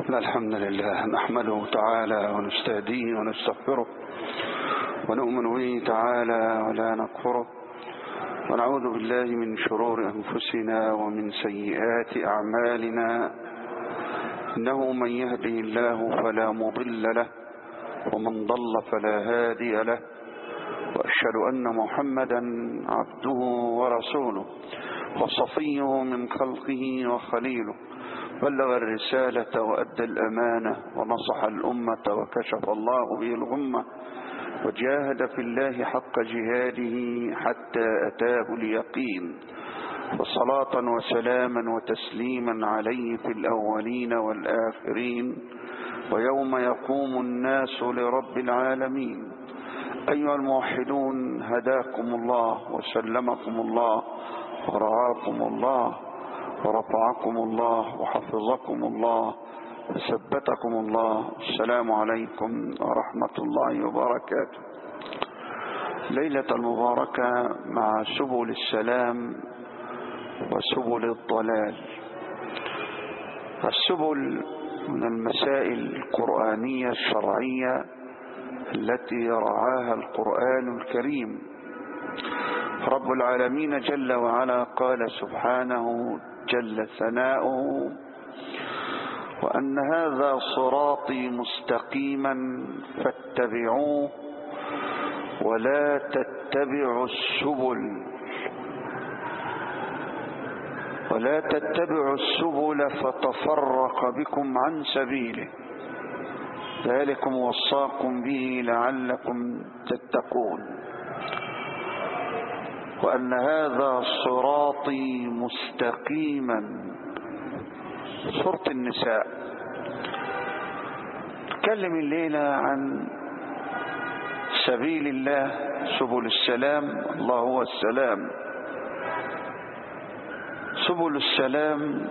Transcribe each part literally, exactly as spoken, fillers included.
الحمد لله نحمده تعالى ونستهديه ونستغفره ونؤمن به تعالى ولا نكفره، ونعوذ بالله من شرور أنفسنا ومن سيئات أعمالنا، إنه من يهده الله فلا مضل له ومن ضل فلا هادي له، وأشهد أن محمدا عبده ورسوله وصفيه من خلقه وخليله، بلغ الرسالة وأدى الأمانة ونصح الأمة وكشف الله به الغمة، وجاهد في الله حق جهاده حتى أتاه اليقين، وصلاة وسلاما وتسليما عليه في الأولين والآخرين ويوم يقوم الناس لرب العالمين. أيها الموحدون، هداكم الله وسلمكم الله ورعاكم الله ورفعكم الله وحفظكم الله وثبتكم الله. السلام عليكم ورحمة الله وبركاته. ليلة المباركة مع سبل السلام وسبل الضلال. السبل من المسائل القرآنية الشرعية التي رعاها القرآن الكريم. رب العالمين جل وعلا قال سبحانه جل ثناؤه: وأن هذا صراطي مستقيما فاتبعوه ولا تتبعوا السبل ولا تتبعوا السبل فتفرق بكم عن سبيله، ذلكم وصاكم به لعلكم تتقون. وأن هذا صراطي مستقيما. سورة النساء. نتكلم الليلة عن سبيل الله، سبل السلام. الله هو السلام. سبل السلام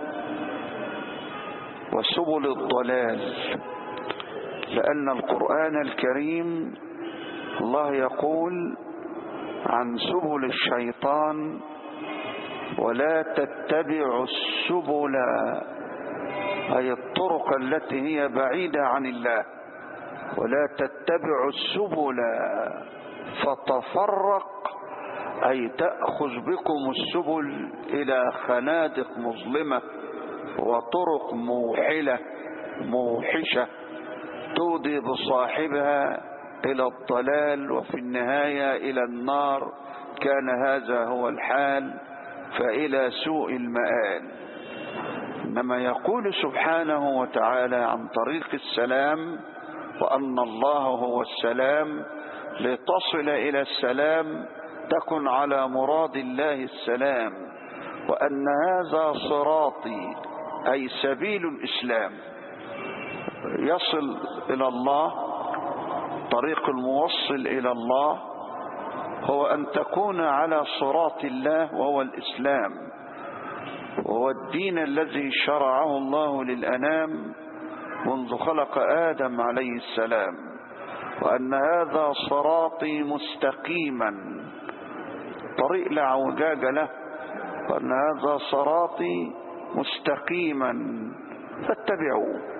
وسبل الضلال، لأن القرآن الكريم الله يقول عن سبل الشيطان: ولا تتبعوا السبل، أي الطرق التي هي بعيدة عن الله. ولا تتبعوا السبل فتفرق، أي تأخذ بكم السبل إلى خنادق مظلمة وطرق موحلة موحشة تودي بصاحبها إلى الضلال وفي النهاية إلى النار. كان هذا هو الحال، فإلى سوء المآل. إنما يقول سبحانه وتعالى عن طريق السلام: وأن الله هو السلام، لتصل إلى السلام تكن على مراد الله السلام. وأن هذا صراطي، أي سبيل الإسلام، يصل إلى الله. طريق الموصل إلى الله هو أن تكون على صراط الله، وهو الإسلام، وهو الدين الذي شرعه الله للأنام منذ خلق آدم عليه السلام. وأن هذا صراطي مستقيما، طريق لا اعوجاج له. وأن هذا صراطي مستقيما فاتبعوه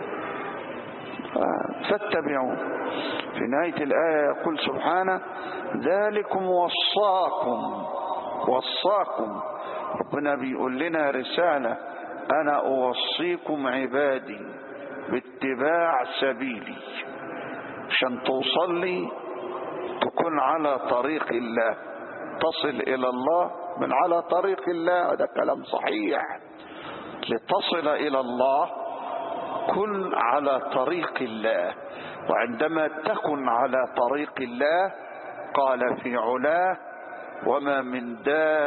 فاتبعوا. في نهاية الآية يقول سبحانه: ذلكم وصاكم. وصاكم، ربنا بيقول لنا رسالة: أنا أوصيكم عبادي باتباع سبيلي، عشان توصل لي تكون على طريق الله، تصل إلى الله من على طريق الله. هذا كلام صحيح. لتصل إلى الله كن على طريق الله. وعندما تكن على طريق الله قال في علاه: وما من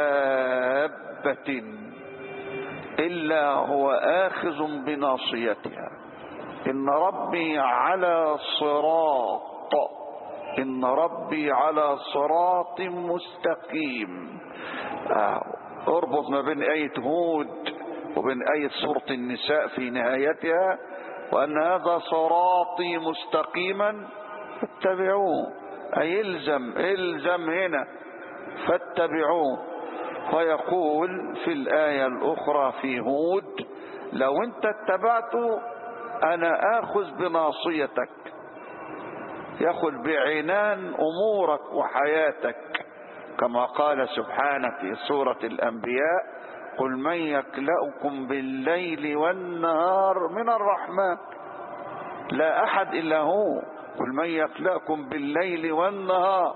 دابة إلا هو آخذ بناصيتها، إن ربي على صراط إن ربي على صراط مستقيم. آه. اربط ما بين آية هود وبين آية سورة النساء في نهايتها: وأن هذا صراطي مستقيما فاتبعوه، أي الزم الزم هنا فاتبعوه. ويقول في الآية الأخرى في هود: لو انت اتبعته أنا آخذ بناصيتك، يأخذ بعنان أمورك وحياتك، كما قال سبحانه في سورة الأنبياء: قل من يكلأكم بالليل والنهار من الرحمن، لا أحد إلا هو. قل من يكلأكم بالليل والنهار،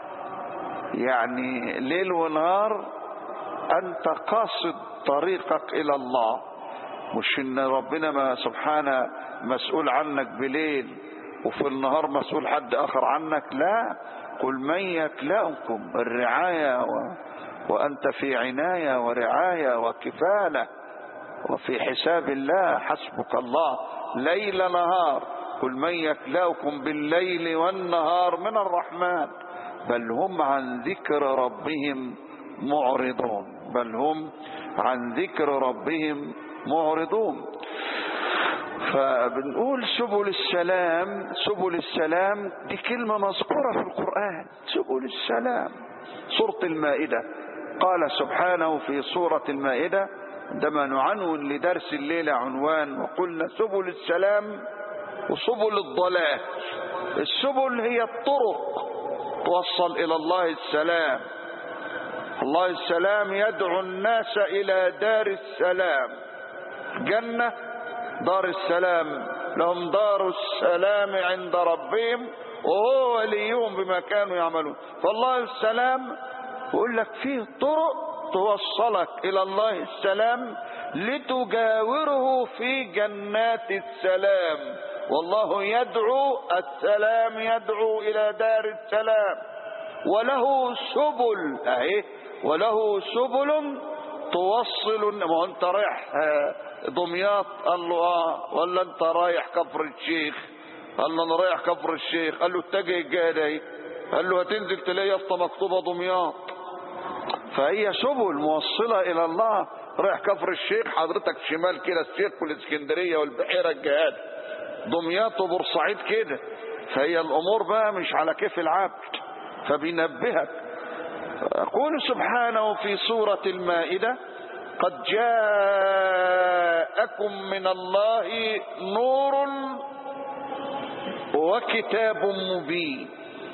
يعني ليل ونهار أنت قاصد طريقك إلى الله، مش إن ربنا ما سبحانه مسؤول عنك بليل وفي النهار مسؤول حد آخر عنك، لا. قل من يكلأكم، الرعاية و... وأنت في عناية ورعاية وكفالة وفي حساب الله، حسبك الله ليل نهار. قل من يكلأكم بالليل والنهار من الرحمن بل هم عن ذكر ربهم معرضون، بل هم عن ذكر ربهم معرضون. فبنقول سبل السلام، سبل السلام دي كلمة مذكورة في القرآن، سبل السلام. سورة المائدة قال سبحانه في سورة المائدة عندما نعنون لدرس الليلة عنوان وقلنا سبل السلام وسبل الضلال. السبل هي الطرق توصل إلى الله السلام، الله السلام يدعو الناس إلى دار السلام، جنة دار السلام، لهم دار السلام عند ربهم وهو وليهم بما كانوا يعملون. فالله السلام يقول لك فيه طرق توصلك إلى الله السلام لتجاوره في جنات السلام، والله يدعو السلام، يدعو إلى دار السلام، وله سبل اهي، وله سبل توصل. ما انت رايح دمياط قال له اه، ولا انت رايح كفر الشيخ؟ قال له انا رايح كفر الشيخ. قال له اتجه الجهه دي، قال له هتنزل تلاقي يافطه مكتوبه دمياط. فهي سبل موصله الى الله. رايح كفر الشيخ حضرتك شمال كده الشيخ والاسكندريه والبحيره الجهاد، دمياط وبورسعيد كده. فهي الامور بقى مش على كيف العبد، فبينبهك. يقول سبحانه في سورة المائدة: قد جاءكم من الله نور وكتاب مبين.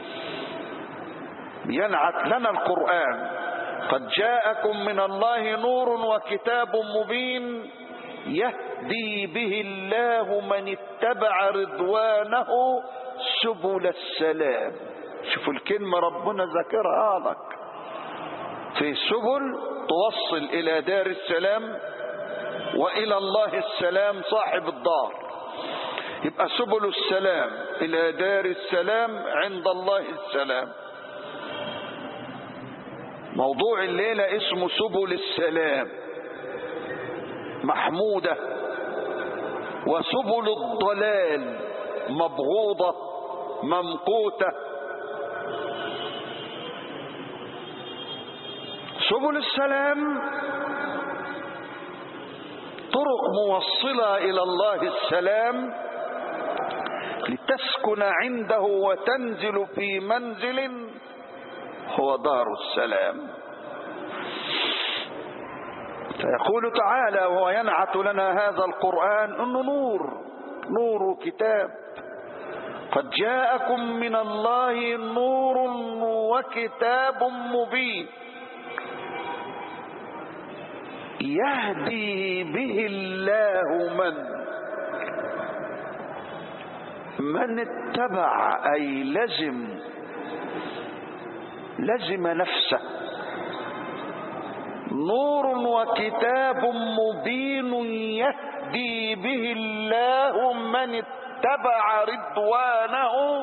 ينعت لنا القرآن: قد جاءكم من الله نور وكتاب مبين يهدي به الله من اتبع رضوانه سبل السلام. شوفوا الكلمة ربنا ذكرها لك في سبل توصل إلى دار السلام وإلى الله السلام صاحب الدار. يبقى سبل السلام إلى دار السلام عند الله السلام. موضوع الليلة اسمه سبل السلام محمودة، وسبل الضلال مبغوضة ممقوتة. سبل السلام طرق موصلة إلى الله السلام لتسكن عنده وتنزل في منزل هو دار السلام. فيقول تعالى وهو ينعت لنا هذا القرآن انه نور، نور كتاب. قد جاءكم من الله نور وكتاب مبين يهدي به الله من من اتبع، أي لزم لزم نفسه. نور وكتاب مبين يهدي به الله من اتبع رضوانه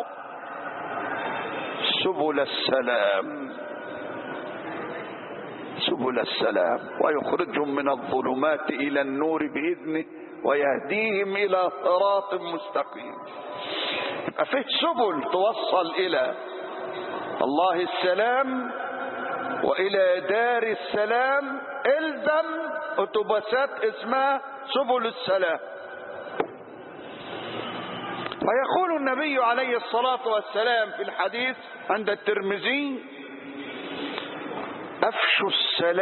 سبل السلام، سبل السلام، ويخرجهم من الظلمات إلى النور بإذنه ويهديهم إلى صراط مستقيم. يبقى فيه سبل توصل إلى الله السلام وإلى دار السلام. الزم أتوبيسات اسمها سبل السلام. ويقول النبي عليه الصلاة والسلام في الحديث عند الترمذي: أفشوا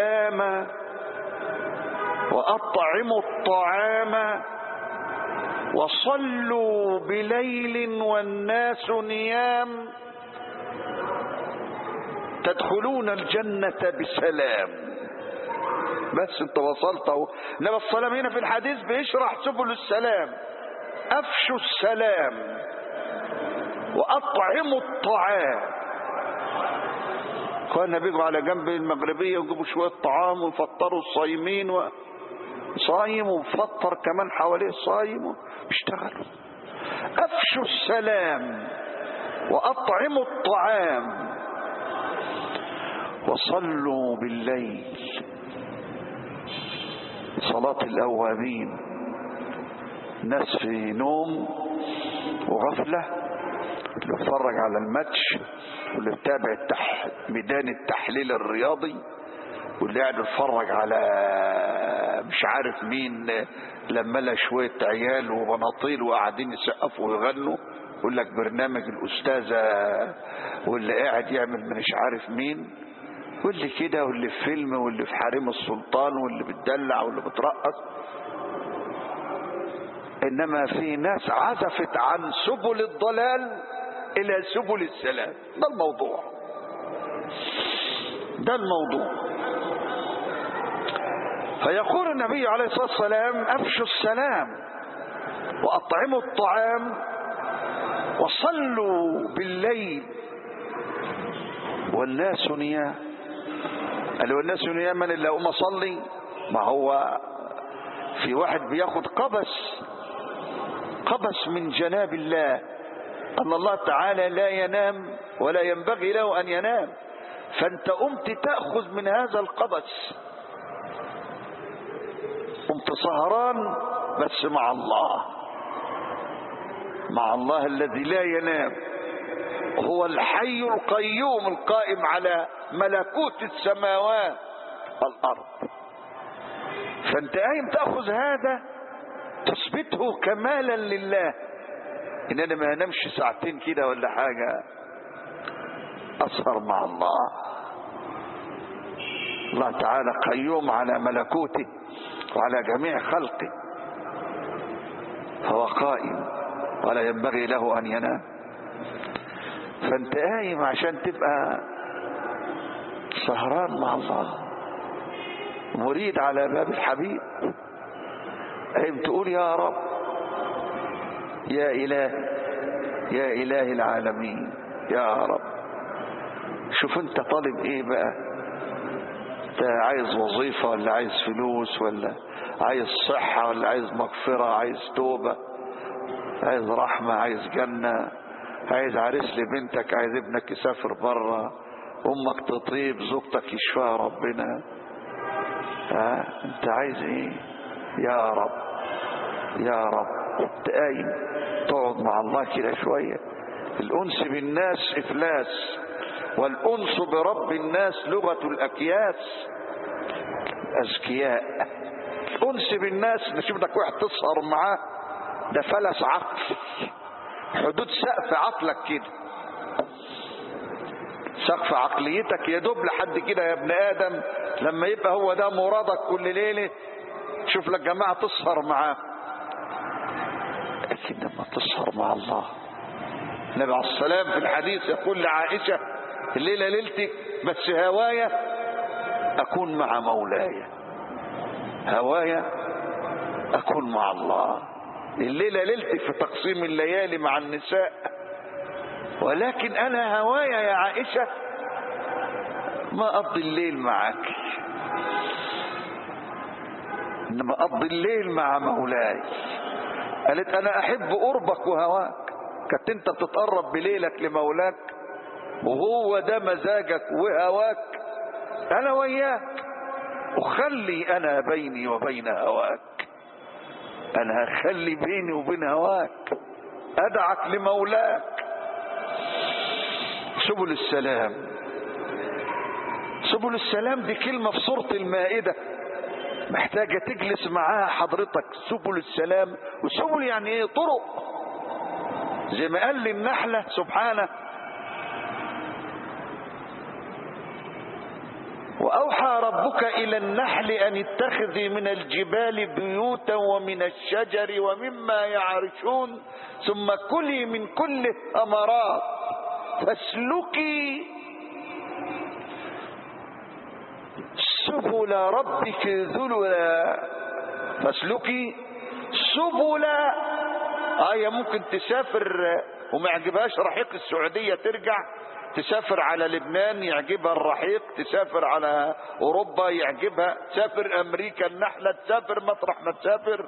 السلام وأطعموا الطعام وصلوا بليل والناس نيام تدخلون الجنة بسلام. بس انت وصلت اهو. انما الصلاة هنا في الحديث بيشرح سبل السلام. افشوا السلام واطعموا الطعام. كنا بيجوا على جنب المغربية ويجيبوا شوية طعام ويفطروا الصايمين و... صايم ومفطر كمان حواليه صايم واشتغلوا. افشوا السلام واطعموا الطعام وصلوا بالليل. صلاة الأوابين، ناس في نوم وغفلة، اللي بيتفرج على الماتش واللي بتابع التح... ميدان التحليل الرياضي واللي قاعد يتفرج على مش عارف مين لما لا شوية عيال وبناطيل وقاعدين يسقفوا ويغنوا، يقول لك برنامج الأستاذة، واللي قاعد يعمل مش عارف مين، واللي كده، واللي في فيلم، واللي في حريم السلطان، واللي بتدلع واللي بترقص. إنما في ناس عزفت عن سبل الضلال إلى سبل السلام. ده الموضوع، ده الموضوع. فيقول النبي عليه الصلاة والسلام أفشوا السلام وأطعموا الطعام وصلوا بالليل والناس نيام. قالوا الناس نيام، من اللي أقوم أصلي؟ ما هو في واحد بياخد قبس قبس من جناب الله، أن الله تعالى لا ينام ولا ينبغي له أن ينام، فأنت قمت تأخذ من هذا القبس، قمت سهران بس مع الله، مع الله الذي لا ينام، هو الحي القيوم القائم على ملكوت السماوات والأرض. فأنت قايم تأخذ هذا تثبته كمالا لله، إن أنا ما أنامش ساعتين كده ولا حاجة، أسهر مع الله. الله تعالى قيوم على ملكوته وعلى جميع خلقه، فهو قائم ولا ينبغي له أن ينام. فأنت قايم عشان تبقى سهران مع الله، مريد على باب الحبيب، قايم تقول يا رب يا إله يا إله العالمين يا رب. شوف انت طالب ايه بقى، انت عايز وظيفة ولا عايز فلوس ولا عايز صحة ولا عايز مغفرة، عايز توبة، عايز رحمة، عايز جنة، عايز عريس لبنتك، عايز ابنك يسافر بره، امك تطيب، زوجتك يشفاها ربنا، ها انت عايز ايه؟ يا رب يا رب. تقايم تقعد مع الله كده شوية. الأنس بالناس إفلاس، والأنس برب الناس لغة الأكياس أذكياء. الأنس بالناس نشوف لك واحد تسهر معاه، ده فلس عقل، حدود سقف عقلك كده، سقف عقليتك يدوب لحد كده يا ابن آدم. لما يبقى هو ده مرادك كل ليلة شوف لك جماعة تسهر معاه، لكن لما تسهر مع الله. النبي عليه السلام في الحديث يقول لعائشة الليلة ليلتك بس هوايا أكون مع مولاي، هوايا أكون مع الله. الليلة ليلتك في تقسيم الليالي مع النساء، ولكن أنا هوايا يا عائشة ما أقضي الليل معك، إنما أقضي الليل مع مولاي. قالت أنا أحب قربك وهواك. كنت أنت بتتقرب بليلك لمولاك وهو ده مزاجك وهواك، أنا وياك أخلي أنا بيني وبين هواك، أنا هخلي بيني وبين هواك، أدعك لمولاك. سبل السلام، سبل السلام دي كلمة في سورة المائدة محتاجة تجلس معاها حضرتك. سبل السلام، وسبل يعني ايه؟ طرق، زي ما قال للنحلة سبحانه وأوحى ربك إلى النحل أن اتخذي من الجبال بيوتا ومن الشجر ومما يعرشون ثم كلي من كل الثمرات فاسلكي سبل ربك ذللا. فاسلكي سبل آية ممكن تسافر وما يعجبهاش رحيق السعودية ترجع، تسافر على لبنان يعجبها الرحيق، تسافر على أوروبا يعجبها، تسافر أمريكا النحلة، تسافر مطرح ما تسافر،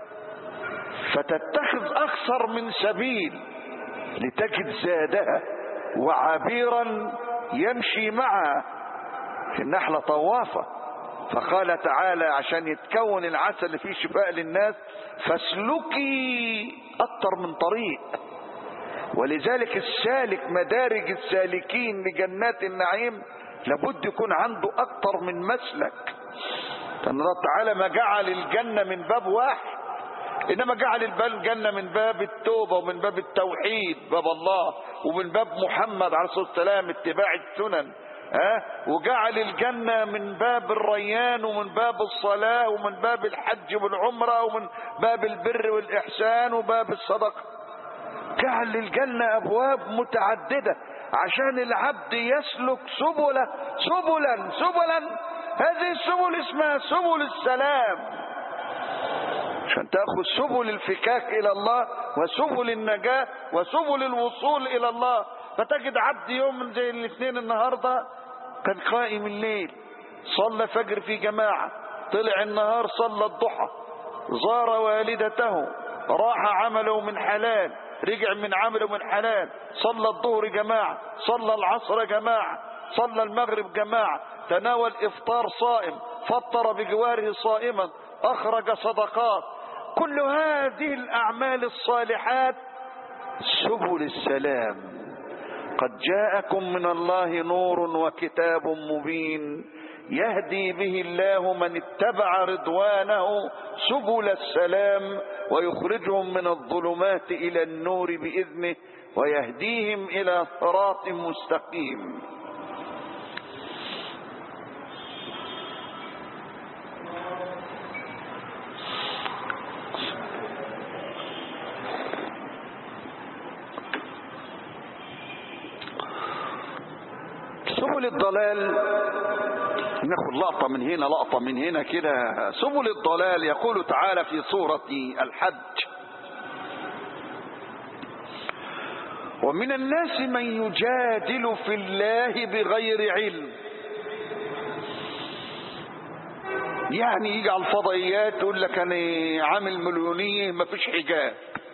فتتخذ أكثر من سبيل لتجد زادها وعبيرا يمشي معها. النحلة طوافة، فقال تعالى عشان يتكون العسل اللي فيه شفاء للناس فاسلكي أكثر من طريق. ولذلك السالك مدارج السالكين لجنات النعيم لابد يكون عنده أكثر من مسلك. لأن الله تعالى ما جعل الجنة من باب واحد، إنما جعل الجنة من باب التوبة ومن باب التوحيد باب الله، ومن باب محمد عليه الصلاة والسلام اتباع السنن، ها، وجعل الجنة من باب الريان ومن باب الصلاة ومن باب الحج والعمرة ومن باب البر والإحسان وباب الصدقة. جعل للجنة أبواب متعددة عشان العبد يسلك سبلا سبلا سبلا. هذه السبل اسمها سبل السلام، عشان تأخذ سبل الفكاك إلى الله وسبل النجاة وسبل الوصول إلى الله. فتجد عبد يوم من زي الاثنين النهاردة كان قائم الليل، صلى فجر في جماعة، طلع النهار صلى الضحى، زار والدته، راح عمله من حلال، رجع من عمله من حلال، صلى الظهر جماعة، صلى العصر جماعة، صلى المغرب جماعة، تناول إفطار صائم، فطر بجواره صائما، أخرج صدقات. كل هذه الأعمال الصالحات سبل السلام. قد جاءكم من الله نور وكتاب مبين يهدي به الله من اتبع رضوانه سبل السلام ويخرجهم من الظلمات إلى النور بإذنه ويهديهم إلى صراط مستقيم. سبل الضلال ناخد لقطة من هنا لقطة من هنا كده. سبل الضلال يقول تعالى في سورة الحج: ومن الناس من يجادل في الله بغير علم. يعني يجي على الفضائيات يقول لك انا عامل مليونية ما فيش حجاب.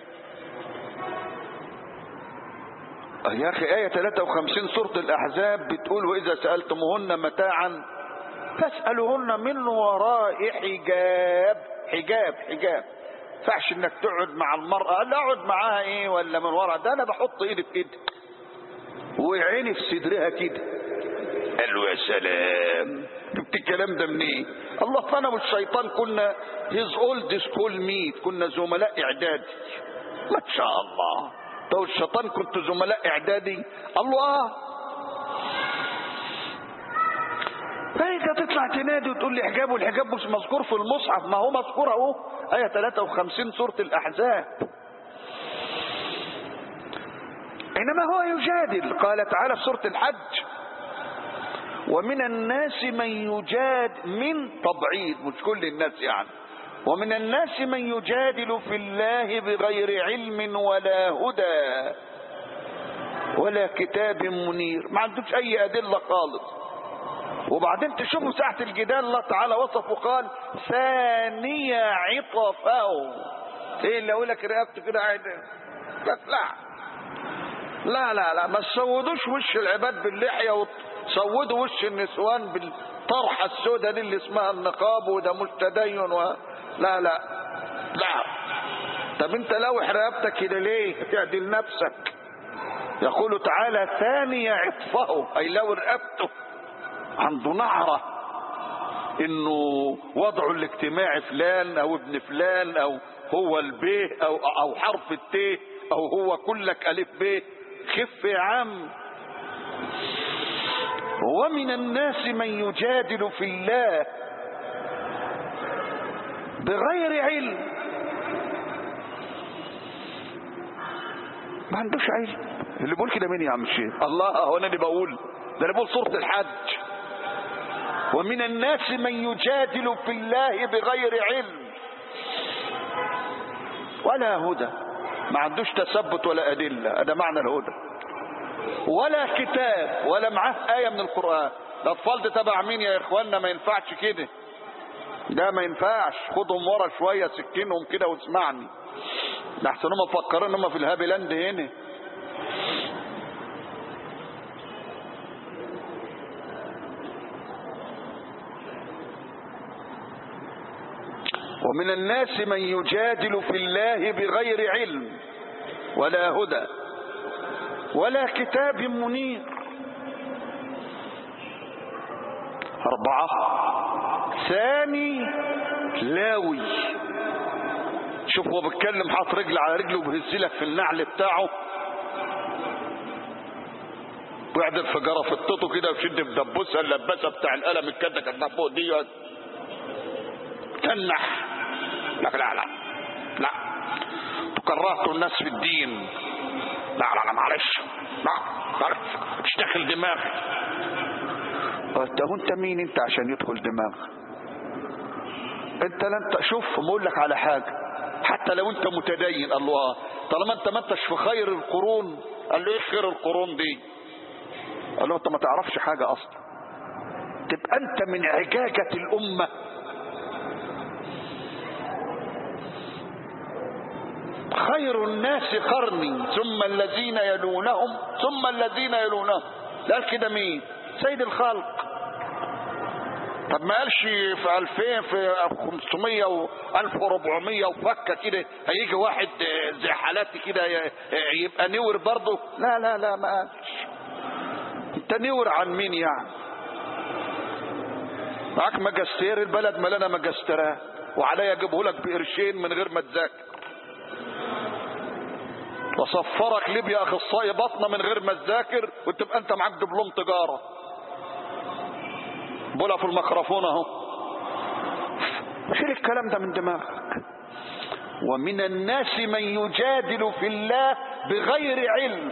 يا اخي آية ثلاثة وخمسين سورة الأحزاب بتقول: وإذا سألتموهن متاعا فاسألوهن من وراء حجاب. حجاب حجاب فعش انك تقعد مع المرأة. لا اقعد معاها ايه ولا من وراء؟ ده انا بحط ايدي في ايدي وعيني في صدرها كده. قالوا يا سلام، جبت الكلام ده منين؟ الله فانا والشيطان كنا هيز اولد سكول ميت، كنا زملاء اعدادي. ما شاء الله، تو الشيطان كنت زملاء اعدادي. الله، فإذا تطلع تنادي وتقول لي حجاب، والحجاب مش مذكور في المصحف. ما هو مذكور اهو، آية ثلاثة وخمسين سورة الأحزاب. إنما هو يجادل. قال تعالى في سورة الحج: ومن الناس من يجاد من تبعيد، مش كل الناس يعني. ومن الناس من يجادل في الله بغير علم ولا هدى ولا كتاب منير. ما عندوش أي أدلة خالص. وبعدين تشوفوا ساعة الجدال الله تعالى وصف وقال: ثانية عطفه. ايه اللي اقول لك رقبته كده قاعد؟ لا لا لا لا، ما تسودوش وش العباد باللحية وتسودوا وش النسوان بالطرحة السوداء دي اللي اسمها النقاب، وده مش تدين و... لا لا لا. طب انت لوح رقبتك كده ليه؟ تعدل نفسك. يقول تعالى: ثانية عطفه، اي لو رقبته عنده نعرة انه وضعه الاجتماعي فلان او ابن فلان او هو البيه او او حرف التيه او هو كلك الف بيه. خف يا عم. ومن الناس من يجادل في الله بغير علم، ما عندوش علم. اللي بيقول كده مين يا عم الشيخ؟ الله، هو انا اللي بقول ده؟ انا بقول سورة الحج. ومن الناس من يجادل في الله بغير علم ولا هدى، ما عندوش تثبت ولا أدلة، هذا معنى الهدى، ولا كتاب ولا معاه آية من القرآن. الأطفال دي تبع مين يا إخواننا؟ ما ينفعش كده، ده ما ينفعش. خدهم ورا شوية، سكنهم كده واسمعني، لحسن هم مفكرين هم في الهابلاند هنا. ومن الناس من يجادل في الله بغير علم ولا هدى ولا كتاب منير. أربعة، ثاني لاوي. شوف هو بيتكلم حاط رجل على رجله وبيهزلك في النعل بتاعه، ويعدل في جرفتته كده ويشد في دبوسها اللباسه بتاع القلم الكده كانت فوق دي تنح لك. لا لا لا، كرهت الناس في الدين. لا لا لا معلش، لا معلش، مش داخل دماغي. انت وانت مين انت عشان يدخل دماغك؟ انت لا انت شوف بقول لك على حاجه، حتى لو انت متدين، الله طالما انت ما انتش في خير القرون. قال له ايه خير القرون دي؟ قال له انت ما تعرفش حاجه اصلا، تبقى انت من عجاجه الامه. خير الناس قرني ثم الذين يلونهم ثم الذين يلونهم. لا كده مين؟ سيد الخلق. طب ما قالش في ألفين في خمسمية وألف وأربعمية وفكة كده هيجي واحد زي حالاتي كده يبقى نور برضه؟ لا لا لا ما قالش. انت نور عن مين يعني؟ معاك ماجستير، البلد ملانه ماجستيرات، وعليا اجيبه لك بقرشين من غير ما تذاكر، وصفرك ليبيا اخصائي بطنه من غير ما تذاكر، وتبقى انت معاك دبلوم تجاره. بولا في الميكروفون اهو. شيل الكلام ده من دماغك. ومن الناس من يجادل في الله بغير علم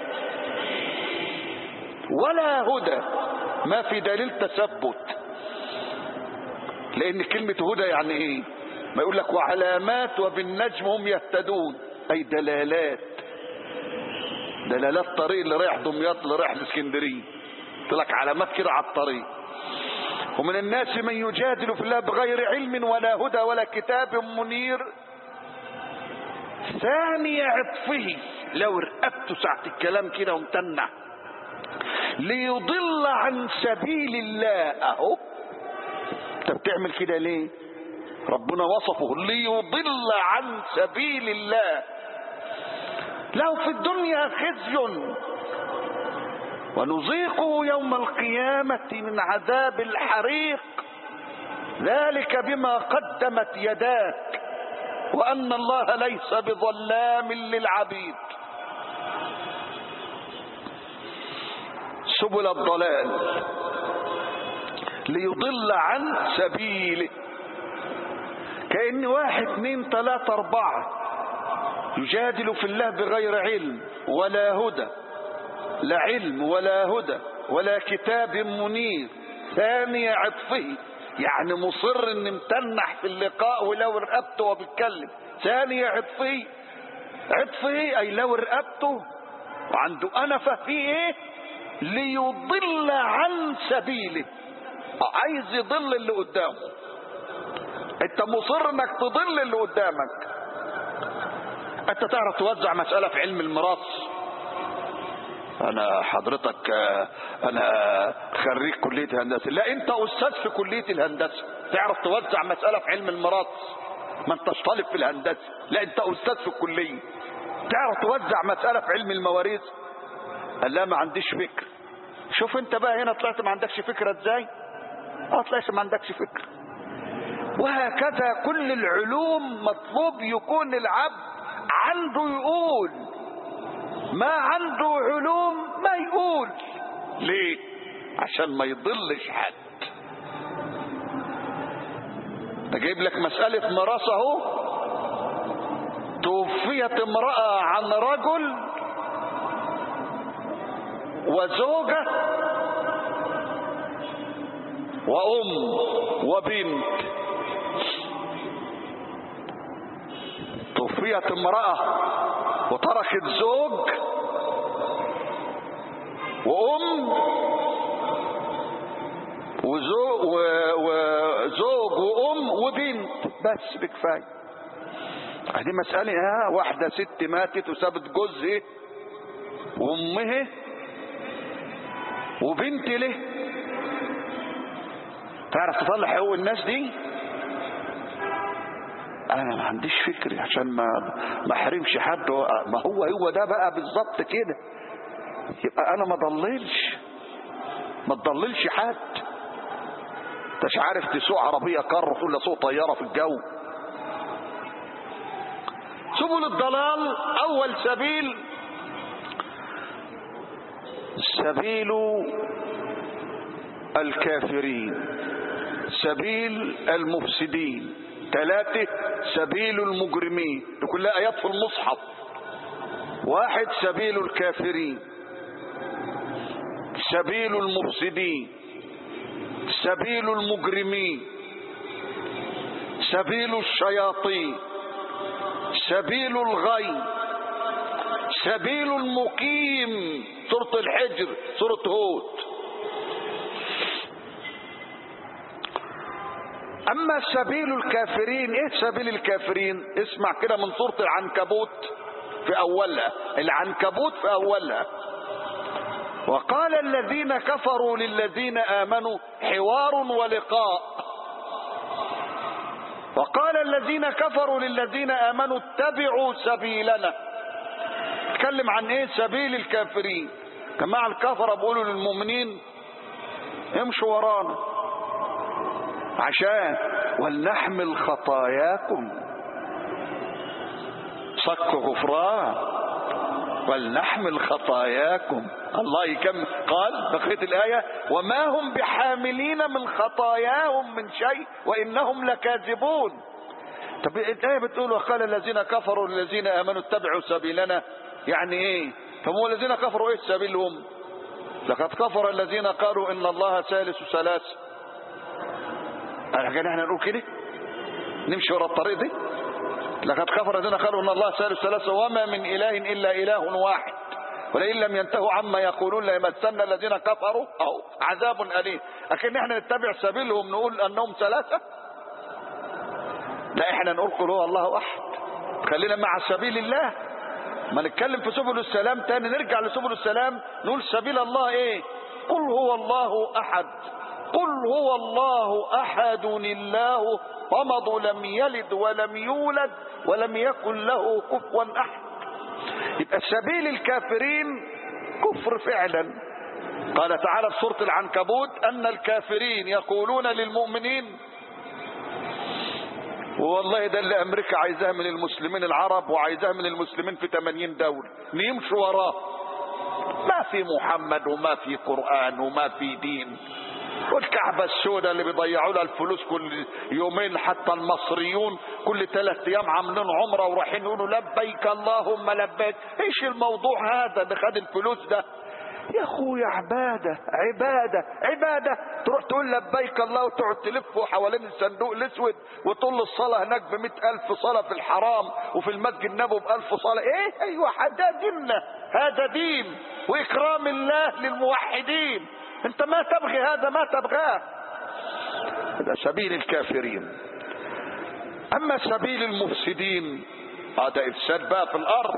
ولا هدى، ما في دليل تثبت. لان كلمة هدى يعني ايه؟ ما يقول لك وعلامات وبالنجم هم يهتدون، اي دلالات، دلالات طريق اللي رايح دمياط اللي رايح الاسكندريه، قلت لك علامات كده على الطريق. ومن الناس من يجادل في الله بغير علم ولا هدى ولا كتاب منير. ثاني عطفه، لو رقبته ساعة الكلام كده ومتنع، ليضل عن سبيل الله. اهو انت بتعمل كده ليه؟ ربنا وصفه ليضل عن سبيل الله. له في الدنيا خزي ونذيقه يوم القيامة من عذاب الحريق، ذلك بما قدمت يداك وأن الله ليس بظلام للعبيد. سبل الضلال ليضل عن سبيله. كأن واحد اثنين ثلاثة أربعة يجادل في الله بغير علم ولا هدى، لا علم ولا هدى ولا كتاب منير. ثاني عطفه، يعني مصر ان متنح في اللقاء ولو رقبته وبيتكلم. ثاني عطفه، عطفه اي لو رقبته وعنده انفه فيه ايه؟ ليضل عن سبيله، عايز يضل اللي قدامه. انت مصر انك تضل اللي قدامك. انت تعرف توزع مسألة في علم الميراث؟ انا حضرتك انا خريج كلية هندسة. لا انت استاذ في كلية الهندسة، تعرف توزع مسألة في علم الميراث؟ ما انتش طالب في الهندسة، لا انت استاذ في الكلية، تعرف توزع مسألة في علم المواريث؟ قال لا ما عنديش فكر. شوف انت بقى هنا طلعت ما عندكش فكرة ازاي؟ اه طلعت ما عندكش فكرة. وهكذا كل العلوم مطلوب يكون العبد عنده يقول، ما عنده علوم ما يقول. ليه؟ عشان ما يضلش حد. اجيب لك مسألة ميراث اهو. توفيت امرأة عن رجل وزوجة وام وبنت. توفيت امرأة وتركت زوج وام وزوج وزوج وام وبنت، بس بكفايه. هذه مسألة ها واحدة ست ماتت وسابت جوزها وامها وبنت له. تعرف تطلع حقوق الناس دي؟ انا ما عنديش فكري عشان ما ما احرمش حد. ما هو هو ده بقى بالظبط كده. يبقى انا ما ضللش ما تضللش حد. انتش عارف تسوق عربيه كار ولا سوق طياره في الجو. سبل الضلال اول سبيل سبيل الكافرين، سبيل المفسدين، ثلاثة سبيل المجرمين. كلها آيات في المصحف. واحد سبيل الكافرين، سبيل المفسدين، سبيل المجرمين، سبيل الشياطين، سبيل الغي، سبيل المقيم. سورة الحجر، سورة هود. اما سبيل الكافرين، ايه سبيل الكافرين؟ اسمع كده من سورة العنكبوت في اولها. العنكبوت في اولها: وقال الذين كفروا للذين آمنوا حوار ولقاء. وقال الذين كفروا للذين آمنوا اتبعوا سبيلنا. اتكلم عن ايه؟ سبيل الكافرين. جماعة الكفرة بيقولوا للمؤمنين امشوا ورانا عشان ولنحمل خطاياكم. صك غفران ولنحمل خطاياكم. الله يكمل قال بقية الآية: وما هم بحاملين من خطاياهم من شيء وإنهم لكاذبون. طب الآية بتقول وقال الذين كفروا للذين آمنوا اتبعوا سبيلنا، يعني ايه؟ فهم الذين كفروا ايه سبيلهم؟ لقد كفر الذين قالوا إن الله ثالث ثلاث. احنا نقول كده نمشي ورا الطريق دي؟ لقد كفر الذين قالوا ان الله ثالث ثلاثة وما من اله الا اله واحد ولئن لم ينتهوا عما يقولون ليمسن الذين كفروا او عذاب اليم. لكن احنا نتبع سبيلهم نقول انهم ثلاثة؟ لا، احنا نقول قل هو الله احد. خلينا مع سبيل الله. ما نتكلم في سبل السلام تاني، نرجع لسبل السلام نقول سبيل الله ايه؟ قل هو الله احد. قل هو الله احد الله صمد لم يلد ولم يولد ولم يكن له كفوا احد. يبقى سبيل الكافرين كفر فعلا. قال تعالى في سورة العنكبوت ان الكافرين يقولون للمؤمنين، والله ده اللي امريكا عايزاه من المسلمين العرب وعايزاه من المسلمين في ثمانين دولة، نمشوا وراه. ما في محمد وما في قرآن وما في دين. والكعبة السوداء اللي بيضيعوا لها الفلوس كل يومين، حتى المصريون كل ثلاث ايام عاملين عمرة ورايحين يقولوا لبيك اللهم لبيك. ايش الموضوع هذا اللي خد الفلوس ده؟ يا اخويا عبادة عبادة عبادة. تروح تقول لبيك الله وتقعد تلفه حوالين الصندوق الاسود وتقول الصلاة هناك بمئة الف صلاة في الحرام وفي المسجد النبوي بألف صلاة. ايه؟ ايوه هذا ديننا، هذا دين واكرام الله للموحدين. انت ما تبغي هذا، ما تبغاه. هذا سبيل الكافرين. اما سبيل المفسدين هذا افساد بقى في الارض.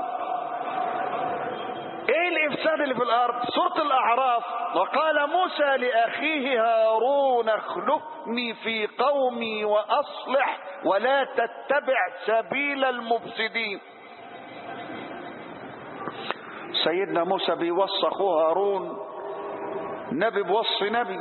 ايه الافساد اللي في الارض؟ سورة الاعراف: وقال موسى لاخيه هارون اخلفني في قومي واصلح ولا تتبع سبيل المفسدين. سيدنا موسى بيوصى اخوه هارون، نبي بوصي نبي،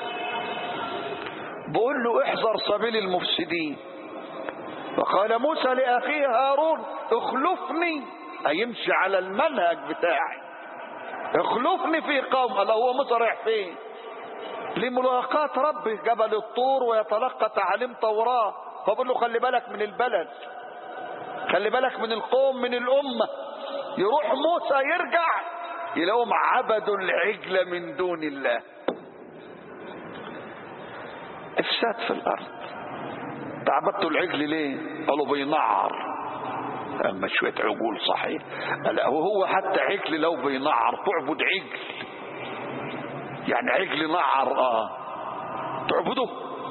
بقول له احذر سبيل المفسدين. وقال موسى لاخيه هارون اخلفني، هيمشي على المنهج بتاعي، اخلفني في قوم. الله، هو موسى رايح فين؟ لملاقاة ربه جبل الطور ويتلقى تعاليم توراة، فبقول له خلي بالك من البلد، خلي بالك من القوم، من الأمة. يروح موسى يرجع يلاقيهم عبدوا العجل من دون الله. افساد في الأرض. تعبدتوا العجل ليه؟ قالوا بينعر. أما شوية عجول صحيح. لا وهو حتى عجل لو بينعر تعبد عجل؟ يعني عجل نعر اه تعبده؟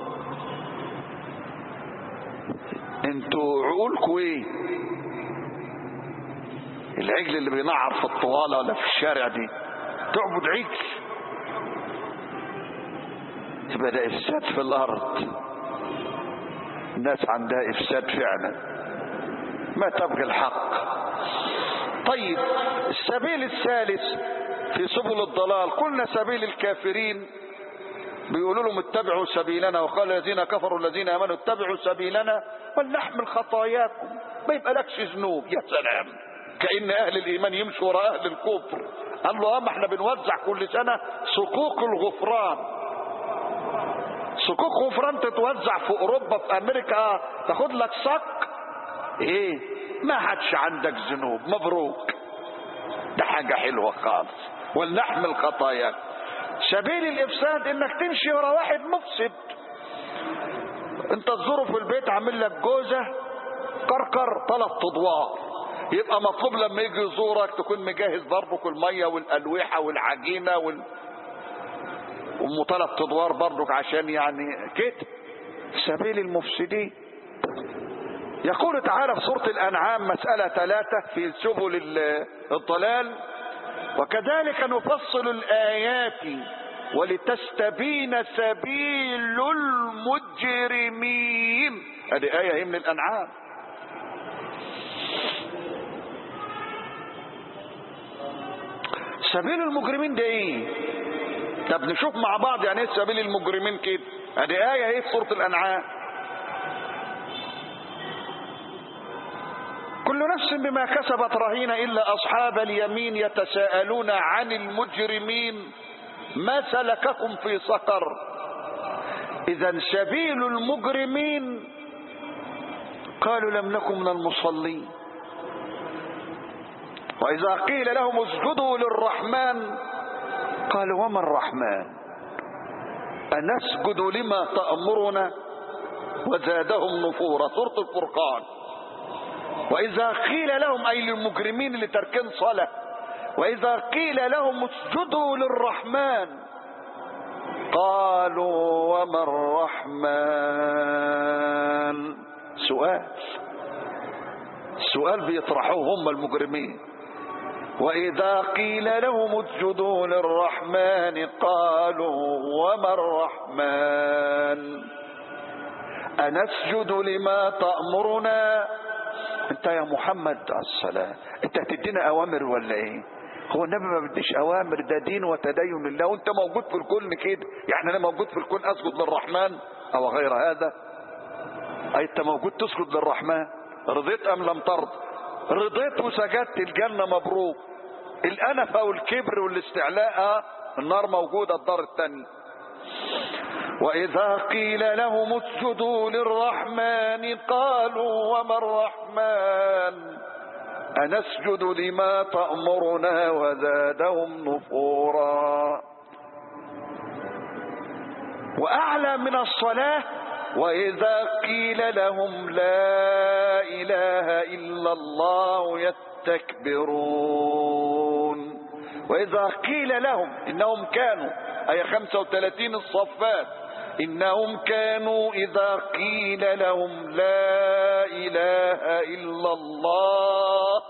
انتوا عقولكوا ايه؟ العجل اللي بينعر في الطوالة ولا في الشارع دي تعبد عجل؟ يبقى ده افساد في الارض. الناس عندها افساد فعلا، ما تبغي الحق. طيب السبيل الثالث في سبل الضلال، قلنا سبيل الكافرين بيقولوا لهم اتبعوا سبيلنا، وقال الذين كفروا الذين امنوا اتبعوا سبيلنا ولنحمل خطاياكم، ما يبقى لكش ذنوب. يا سلام، كأن اهل الايمان يمشوا وراء اهل الكفر. قال له اه ما احنا بنوزع كل سنه صكوك الغفران، صكوك غفران تتوزع في اوروبا في امريكا، تاخد لك صك ايه؟ ما حدش عندك ذنوب، مبروك، ده حاجه حلوه خالص. ولنحمل خطاياك. سبيل الافساد انك تمشي ورا واحد مفسد. انت تزوره في البيت عامل لك جوزه كركر ثلاث ادوار، يبقى مطلوب لما يجي يزورك تكون مجهز برضك الميه والالوحه والعجينه وال ام ثلاث ادوار برضك عشان يعني كده. سبيل المفسدين. يقول تعالى في سورة الأنعام مسألة ثلاثة في سبل الضلال: وكذلك نفصل الآيات ولتستبين سبيل المجرمين. هذه آية هي من الأنعام. سبيل المجرمين ده ايه؟ طب نشوف مع بعض يعني ايه سبيل المجرمين كده. هذه آية هي في سورة الأنعام: كل نفس بما كسبت رهينة إلا أصحاب اليمين يتساءلون عن المجرمين ما سلككم في سقر. إذا سبيل المجرمين قالوا لم نكن من المصلين. وإذا قيل لهم اسجدوا للرحمن قالوا وما الرحمن أنسجد لما تأمرنا وزادهم نفورا. سورة الفرقان. وإذا قيل لهم أي للمجرمين اللي تركين صلاة، وإذا قيل لهم اسجدوا للرحمن قالوا وما الرحمن. سؤال سؤال بيطرحوه هم المجرمين. وإذا قيل لهم اسجدوا للرحمن قالوا وما الرحمن أنسجد لما تأمرنا. انت يا محمد السلام انت هتدينا اوامر ولا ايه؟ هو النبي ما بديش اوامر، ده دين وتدين لله، وانت موجود في الكون كده. يعني انا موجود في الكون اسجد للرحمن او غير هذا؟ اي انت موجود تسجد للرحمن، رضيت ام لم ترض؟ رضيت وسجدت، الجنه مبروك. الانفه والكبر والاستعلاء النار موجوده الدار الثانيه. وإذا قيل لهم اسجدوا للرحمن قالوا وما الرحمن أنسجد لما تأمرنا وزادهم نفورا. وأعلى من الصلاة: وإذا قيل لهم لا إله إلا الله يستكبرون. وإذا قيل لهم إنهم كانوا آية خمسة وثلاثين الصفات: إنهم كانوا إذا قيل لهم لا إله إلا الله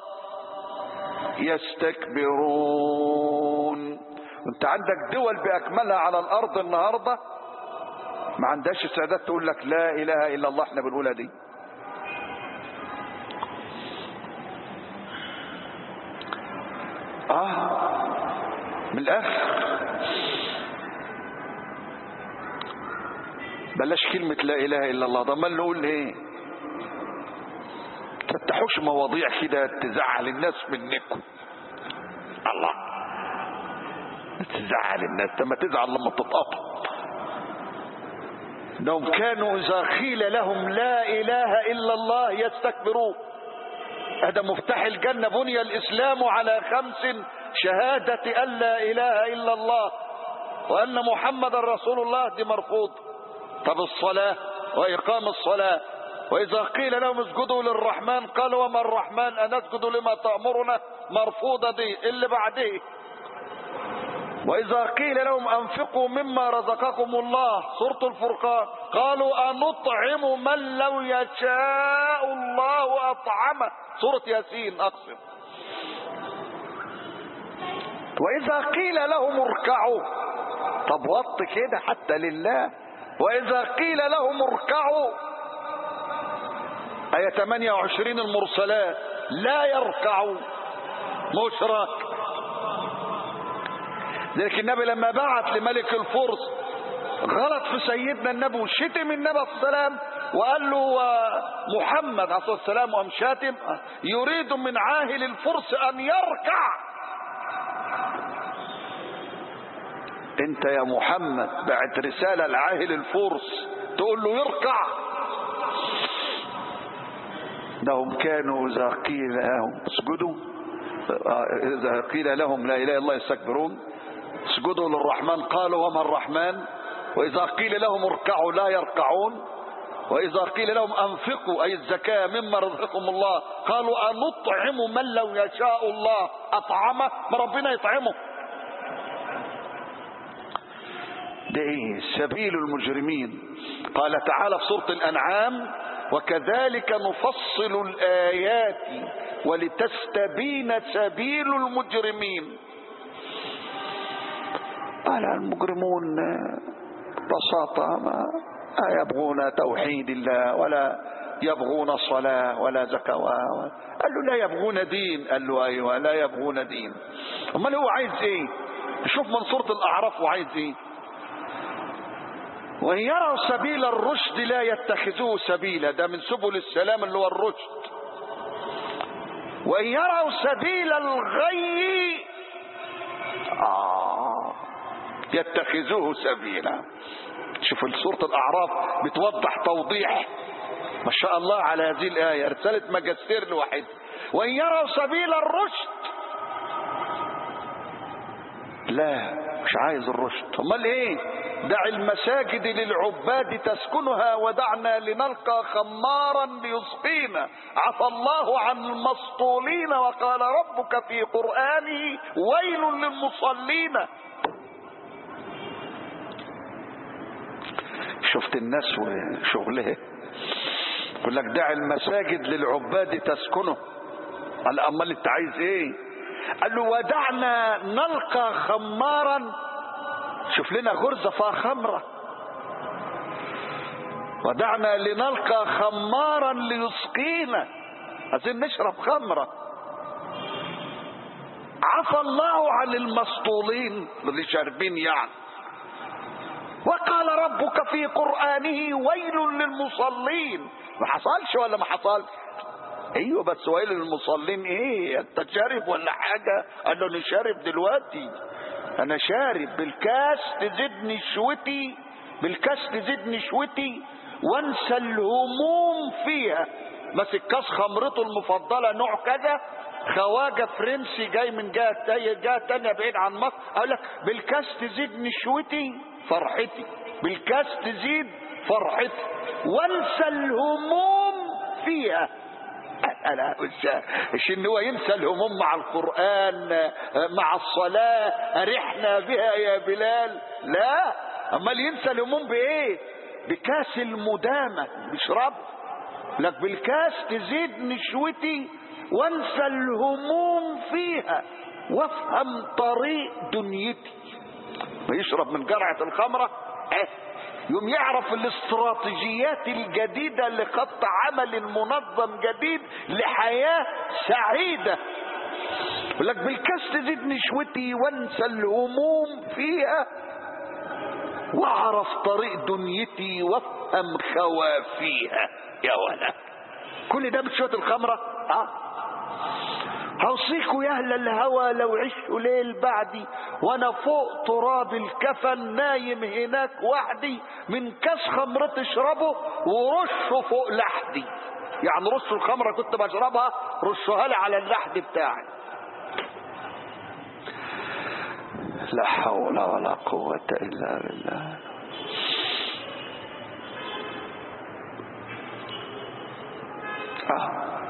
يستكبرون. وانت عندك دول بأكملها على الأرض النهاردة ما عندهاش استعداد تقول لك لا إله إلا الله احنا بنقولها دي. آه من الآخر بلاش كلمة لا إله إلا الله، ده ما نقول إيه؟ تفتحوش مواضيع كده تزعل الناس منكم. الله تزعل الناس، لما تزعل لما تتقطع انهم كانوا اذا قيل لهم لا اله الا الله يستكبرون. هذا مفتاح الجنة، بني الاسلام على خمس: شهادة ان لا اله الا الله وان محمد رسول الله، دي مرفوض. طب الصلاة واقام الصلاة، واذا قيل لهم اسجدوا للرحمن قالوا وما الرحمن انسجد لما تأمرنا، مرفوضة. دي اللي بعديه: وإذا قيل لهم أنفقوا مما رزقكم الله، سورة الفرقان، قالوا أنطعم من لو يشاء الله أطعمه، سورة ياسين أقسم. وإذا قيل لهم اركعوا، طب وط كده حتى لله. وإذا قيل لهم اركعوا، آية ثمانية وعشرين المرسلات، لا يركعوا، مشرك. ذلك النبي لما بعت لملك الفرس غلط في سيدنا النبي وشتم النبي عليه السلام وقال له محمد عليه السلام، وقام شاتم، يريد من عاهل الفرس ان يركع. انت يا محمد بعت رسالة لعاهل الفرس تقول له يركع؟ انهم كانوا اذا قيل لهم اسجدوا، اذا قيل لهم لا اله الا الله يستكبرون. اسجدوا للرحمن قالوا وما الرحمن. واذا قيل لهم اركعوا لا يركعون. واذا قيل لهم انفقوا اي الزكاة مما رزقكم الله قالوا انطعم من لو يشاء الله اطعمه، ما ربنا يطعمه. ده ايه؟ سبيل المجرمين. قال تعالى في سورة الانعام: وكذلك نفصل الايات ولتستبين سبيل المجرمين. قال المجرمون ببساطة ما يبغون توحيد الله ولا يبغون صلاة ولا زكاة. قال له لا يبغون دين. قال له ايوه لا يبغون دين. امال هو عايز ايه؟ شوف من سورة الاعراف وعايز ايه: وإن يروا سبيل الرشد لا يتخذوه سبيلا، ده من سبل السلام اللي هو الرشد. وإن يروا سبيل الغي آه يتخذوه سبيلا. شوف سورة الأعراف بتوضح توضيح ما شاء الله على هذه الآية، رسالة ماجستير لوحده. وإن يروا سبيل الرشد، لا مش عايز الرشد. امال ايه؟ دع المساجد للعباد تسكنها ودعنا لنلقى خمارا ليسقينا، عفى الله عن المسطولين وقال ربك في قرآنه ويل للمصلين. شفت الناس وشغلها، يقول لك دع المساجد للعباد تسكنه. قال امال انت عايز ايه؟ قال له ودعنا نلقى خمارا، شوف لنا غرزة فيها خمرة، ودعنا لنلقى خمارا ليسقينا، عايزين نشرب خمرة. عفى الله عن المسطولين اللي شاربين يعني. وقال ربك في قرآنه ويل للمصلين. ما حصلش ولا ما حصلش؟ ايوه بس ويل للمصلين ايه؟ انت شارب ولا حاجة؟ قال له انا شارب دلوقتي، انا شارب بالكاس تزيدني شوتي، بالكاس تزيدني شوتي وانسى الهموم فيها. ماسك كاس خمرته المفضلة نوع كذا، خواجة فرنسي جاي من جهة جهة تانية بعيد عن مصر، اقول لك بالكاس تزيدني شوتي فرحتي، بالكاس تزيد فرحتي وانسى الهموم فيها. لا مش ان هو ينسى الهموم مع القرآن مع الصلاة رحنا بها يا بلال، لا، امال ينسى الهموم بايه؟ بكاس المدامة بيشرب لك، بالكاس تزيد نشوتي وانسى الهموم فيها وافهم طريق دنيتي. ويشرب من جرعة الخمرة اه يوم يعرف الاستراتيجيات الجديدة لخط عمل منظم جديد لحياة سعيدة. يقول لك بالكاس تزيد نشوتي وانسى الهموم فيها واعرف طريق دنيتي وافهم خوافيها. يا ولد كل ده بشوية الخمرة. اه هوصيكوا يا اهل الهوى لو عشتوا ليل بعدي وانا فوق تراب الكفن نايم هناك وحدي، من كاس خمرة تشربه ورشه فوق لحدي. يعني رشوا الخمرة كنت بشربها رشوها لي على اللحد بتاعي. لا حول ولا قوة الا بالله. آه.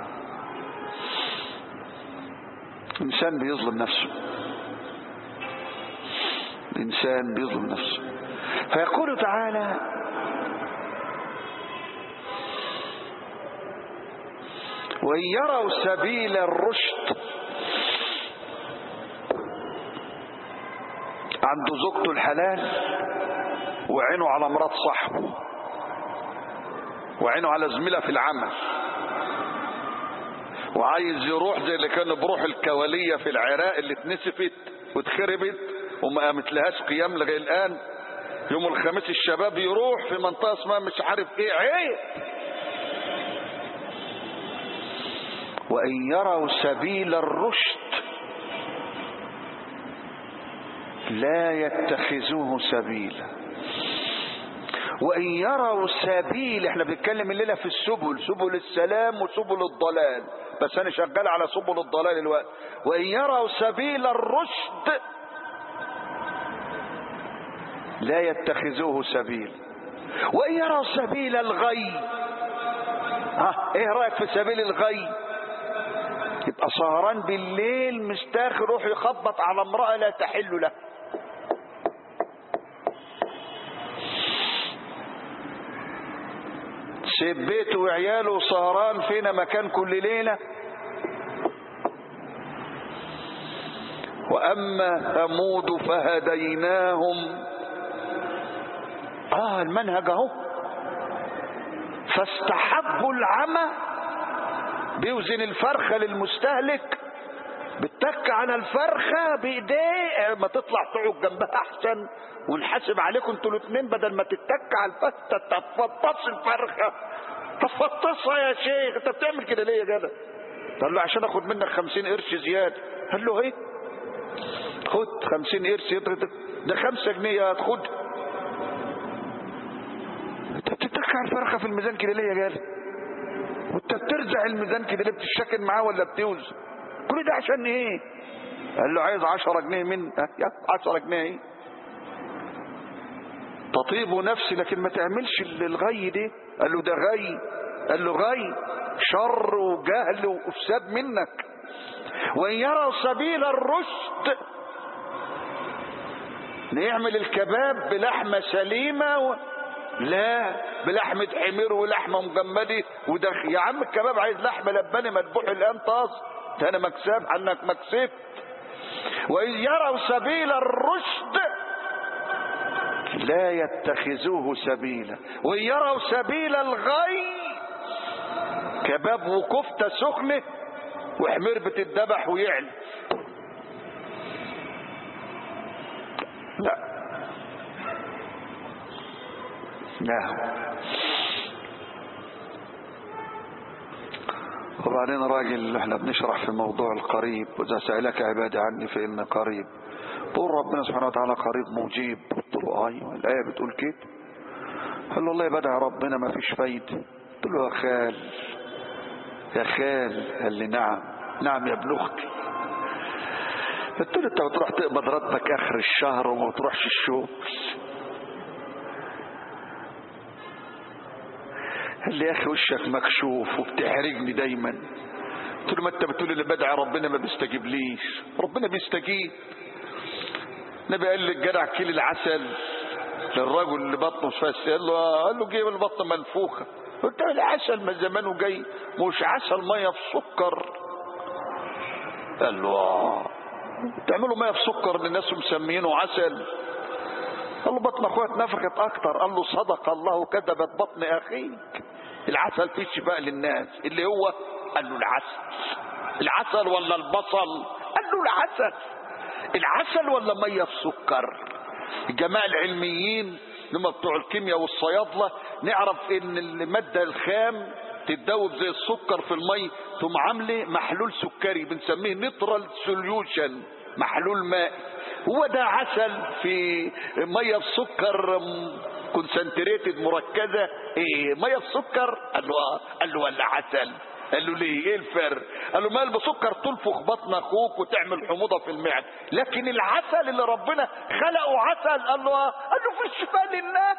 الإنسان بيظلم نفسه، الإنسان بيظلم نفسه. فيقول تعالى: وإن يروا سبيل الرشد. عنده زوجته الحلال وعينه على مرات صاحبه وعينه على زميله في العمل، وعايز يروح زي اللي كانوا بروح الكوالية في العراق اللي اتنسفت واتخربت وما قامت لهاش قيام لغاية الآن. يوم الخميس الشباب يروح في منطقة اسمها مش عارف ايه، عيب. وإن يروا سبيل الرشد لا يتخذوه سبيلا. وإن يروا سبيل، احنا بنتكلم الليلة في السبل، سبل السلام وسبل الضلال، بس انا شغال على سبل الضلال الوقت. وإن يروا سبيل الرشد لا يتخذوه سبيل. وإن يروا سبيل الغي، ها ايه رأيك في سبيل الغي؟ يبقى سهران بالليل مستاخر يروح يخبط على امرأة لا تحل له، سيب بيته وعياله وسهران فينا مكان كل ليلة. وأما ثمود فهديناهم، آه المنهج اهو، فاستحبوا العمى، بيوزن الفرخة للمستهلك، بتك على الفرخة بايديه، ما تطلع تقعد جنبها احسن ونحاسب عليكم انتوا الاثنين، بدل ما تتك على الفتة تفطس الفرخة. تفطسها يا شيخ، انت بتعمل كده ليه يا جدع؟ قال له عشان اخد منك خمسين قرش زيادة. قال له ايه؟ خد خمسين قرش، ده خمسة جنيه هتاخد. انت بتتك على الفرخة في الميزان كده ليه يا جدع؟ وانت بترزع الميزان كده ليه؟ بتشكل معاه ولا بتوزن؟ كل ده عشان ايه؟ قال له عايز عشرة جنيه من يا عشرة جنيه ايه؟ تطيب نفسي لكن ما تعملش الغي دي. قال له ده غي. قال له غي شر وجهل وافساد منك. وان يروا سبيل الرشد، نعمل الكباب بلحمه سليمه و... لا بلحمه حمير ولحمه مجمده ودخ. يا عم الكباب عايز لحمه لبانه مذبوح الان طاز، ده انا مكسب عنك مكسب. وان يروا سبيل الرشد لا يتخذوه سبيلا. وان يروا سبيل الغي، كباب وكفته سخنه وحمير بتتذبح ويعلى، لا لا. وبعدين راجل احنا بنشرح في موضوع القريب، واذا سألك عبادي عني فإني قريب. قول ربنا سبحانه وتعالى قريب مجيب. قلت له ايوه الآية بتقول كده. قال له والله بدعي ربنا ما فيش فايدة. قلت له يا خال يا خال. قال لي نعم. نعم يا ابن اختي. قلت له انت بتروح تقبض راتبك اخر الشهر وما بتروحش الشغل. قال لي يا اخي وشك مكشوف وبتحرجني دايما. قلت له ما انت بتقول اللي بدعي ربنا ما بيستجيبليش. ربنا بيستجيب. النبي قال لي الجدع كيل العسل للرجل اللي بطنه فاسد. قال له قال له جيب البطن منفوخه. قلت له العسل من زمانه جاي، مش عسل ميه بسكر. قال له اه تعملوا ميه بسكر للناس مسمينه عسل. قال له بطن اخويا اتنفخت اكتر. قال له صدق الله كذبت بطن اخيك. العسل فيه شفاء للناس. اللي هو قال له العسل. العسل ولا البصل؟ قال له العسل. العسل ولا ميه بسكر؟ الجماعه العلميين لما بتوع الكيمياء والصيادله نعرف ان الماده الخام تتدوب زي السكر في المي، ثم عامله محلول سكري بنسميه نيترال سوليوشن، محلول ماء. هو ده عسل في ميه بسكر كونسنتريتد مركزه. ايه ميه بسكر؟ قال له اه. قال له ولا عسل؟ قال له ليه؟ ايه الفرق؟ قال له مال بسكر تنفخ بطن اخوك وتعمل حموضه في المعده، لكن العسل اللي ربنا خلقه عسل. قال له اه. قال له في الشفاء للناس.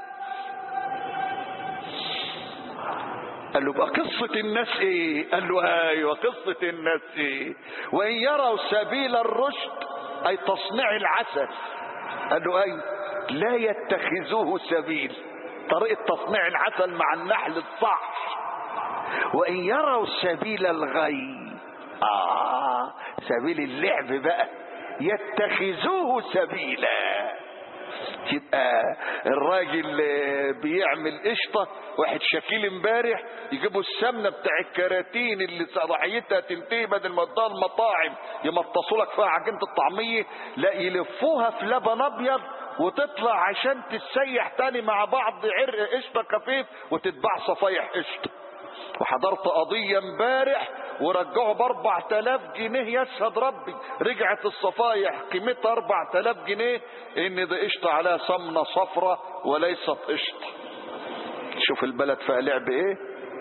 قال له بقى قصة الناس ايه؟ قال له ايوه قصة الناس ايه؟ وان يروا سبيل الرشد اي تصنيع العسل، قال له اي لا يتخذوه سبيل، طريقة تصنيع العسل مع النحل الصح. وان يروا سبيل الغي، اه سبيل اللعب بقى، يتخذوه سبيلا. يبقى الراجل بيعمل قشطه، واحد شكيل امبارح يجيبوا السمنه بتاع الكراتين اللي صلاحيتها تنتهي، بدل ما تضل المطاعم يمتصوا لك فيها عجينه الطعميه، لا يلفوها في لبن ابيض وتطلع عشان تتسيح تاني مع بعض عرق قشطه خفيف وتتباع صفايح قشطه. وحضرت قضيه امبارح ورجعوا باربع تلاف جنيه، يشهد ربي رجعت الصفايح قيمتها اربع تلاف جنيه، ان ده قشطه عليها سمنه صفرة وليست قشطه. شوف البلد فيها لعب ايه.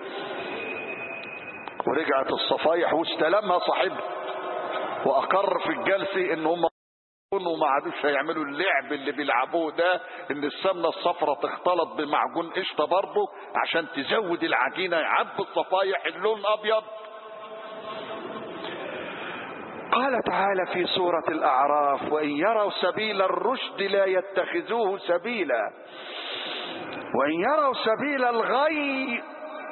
ورجعت الصفايح واستلمها صاحبها واقر في الجلسه ان هم وما عادوش هيعملوا اللعب اللي بيلعبوه ده، ان السمنه الصفرة تختلط بمعجون قشطه برضه عشان تزود العجينه، يعبوا الصفايح اللون ابيض. قال تعالى في سورة الأعراف: وإن يروا سبيل الرشد لا يتخذوه سبيلا، وإن يروا سبيل الغي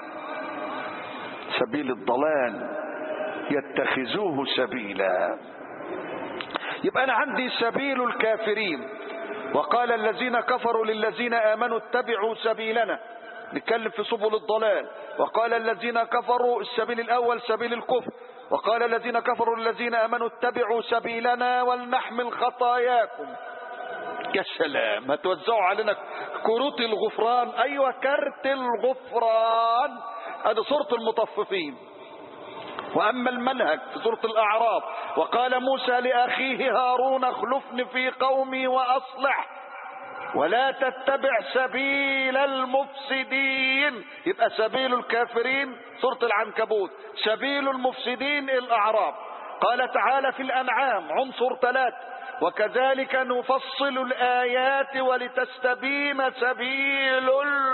سبيل الضلال يتخذوه سبيلا. يبقى أنا عندي سبيل الكافرين، وقال الذين كفروا للذين آمنوا اتبعوا سبيلنا، نتكلم في سبل الضلال. وقال الذين كفروا السبيل الأول سبيل الكفر، وقال الذين كفروا للذين آمنوا اتبعوا سبيلنا ولنحمل خطاياكم. يا سلام، هتوزعوا علينا كروت الغفران. أيوة كرت الغفران. هذه سورة المطففين. وأما المنهج في سورة الأعراف: وقال موسى لأخيه هارون اخلفني في قومي وأصلح ولا تتبع سبيل المفسدين. يبقى سبيل الكافرين سورة العنكبوت، سبيل المفسدين الأعراف. قال تعالى في الأنعام عنصر ثلاثة: وكذلك نفصل الآيات ولتستبين سبيل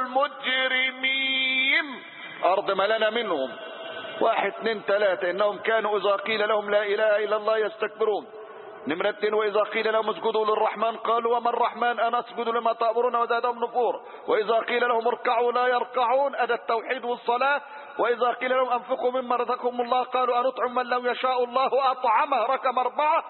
المجرمين. أرض ما لنا منهم. واحد اثنين ثلاثة: إنهم كانوا إذا قيل لهم لا إله إلا الله يستكبرون. نمرة اثنين: وإذا قيل لهم اسجدوا للرحمن قالوا وما الرحمن أنا أسجد لما تأمرون وزادهم نفورا. وإذا قيل لهم اركعوا لا يركعون، أدى التوحيد والصلاة. وإذا قيل لهم أنفقوا مما رزقكم الله قالوا أنطعم من لو يشاء الله أطعمه. رقم أربعة.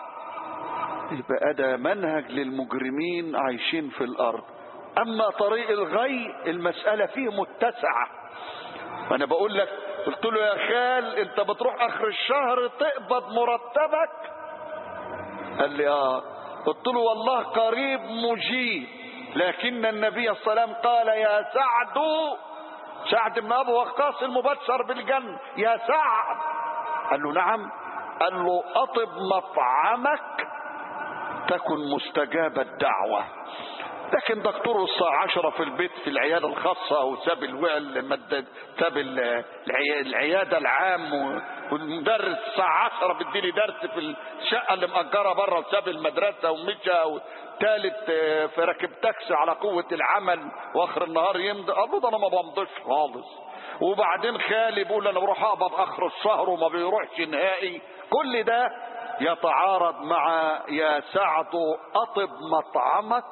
يبقى أدى منهج للمجرمين عايشين في الأرض. أما طريق الغي المسألة فيه متسعة. وأنا بقول لك، قلت له يا خال أنت بتروح آخر الشهر تقبض مرتبك؟ قال لي اه. قلت له والله قريب مجيب، لكن النبي صلى الله عليه وسلم قال يا سعد، سعد بن ابي وقاص المبشر بالجنة، يا سعد. قال له نعم. قال له اطب مطعمك تكن مستجاب الدعوة. لكن دكتور الساعة عشرة في البيت في العيادة الخاصة وساب المدد، ساب العيادة العام، والمدرس الساعة عشرة بديني درس في الشقة اللي مأجرة بره وساب المدرسة ومشى، وثالث في راكب تاكسي على قوة العمل واخر النهار يمضي. قال له ده انا ما بمضيش خالص. وبعدين خالي بيقول انا بروح اقبض اخر الشهر وما بيروحش نهائي. كل ده يتعارض مع يا سعد اطب مطعمك،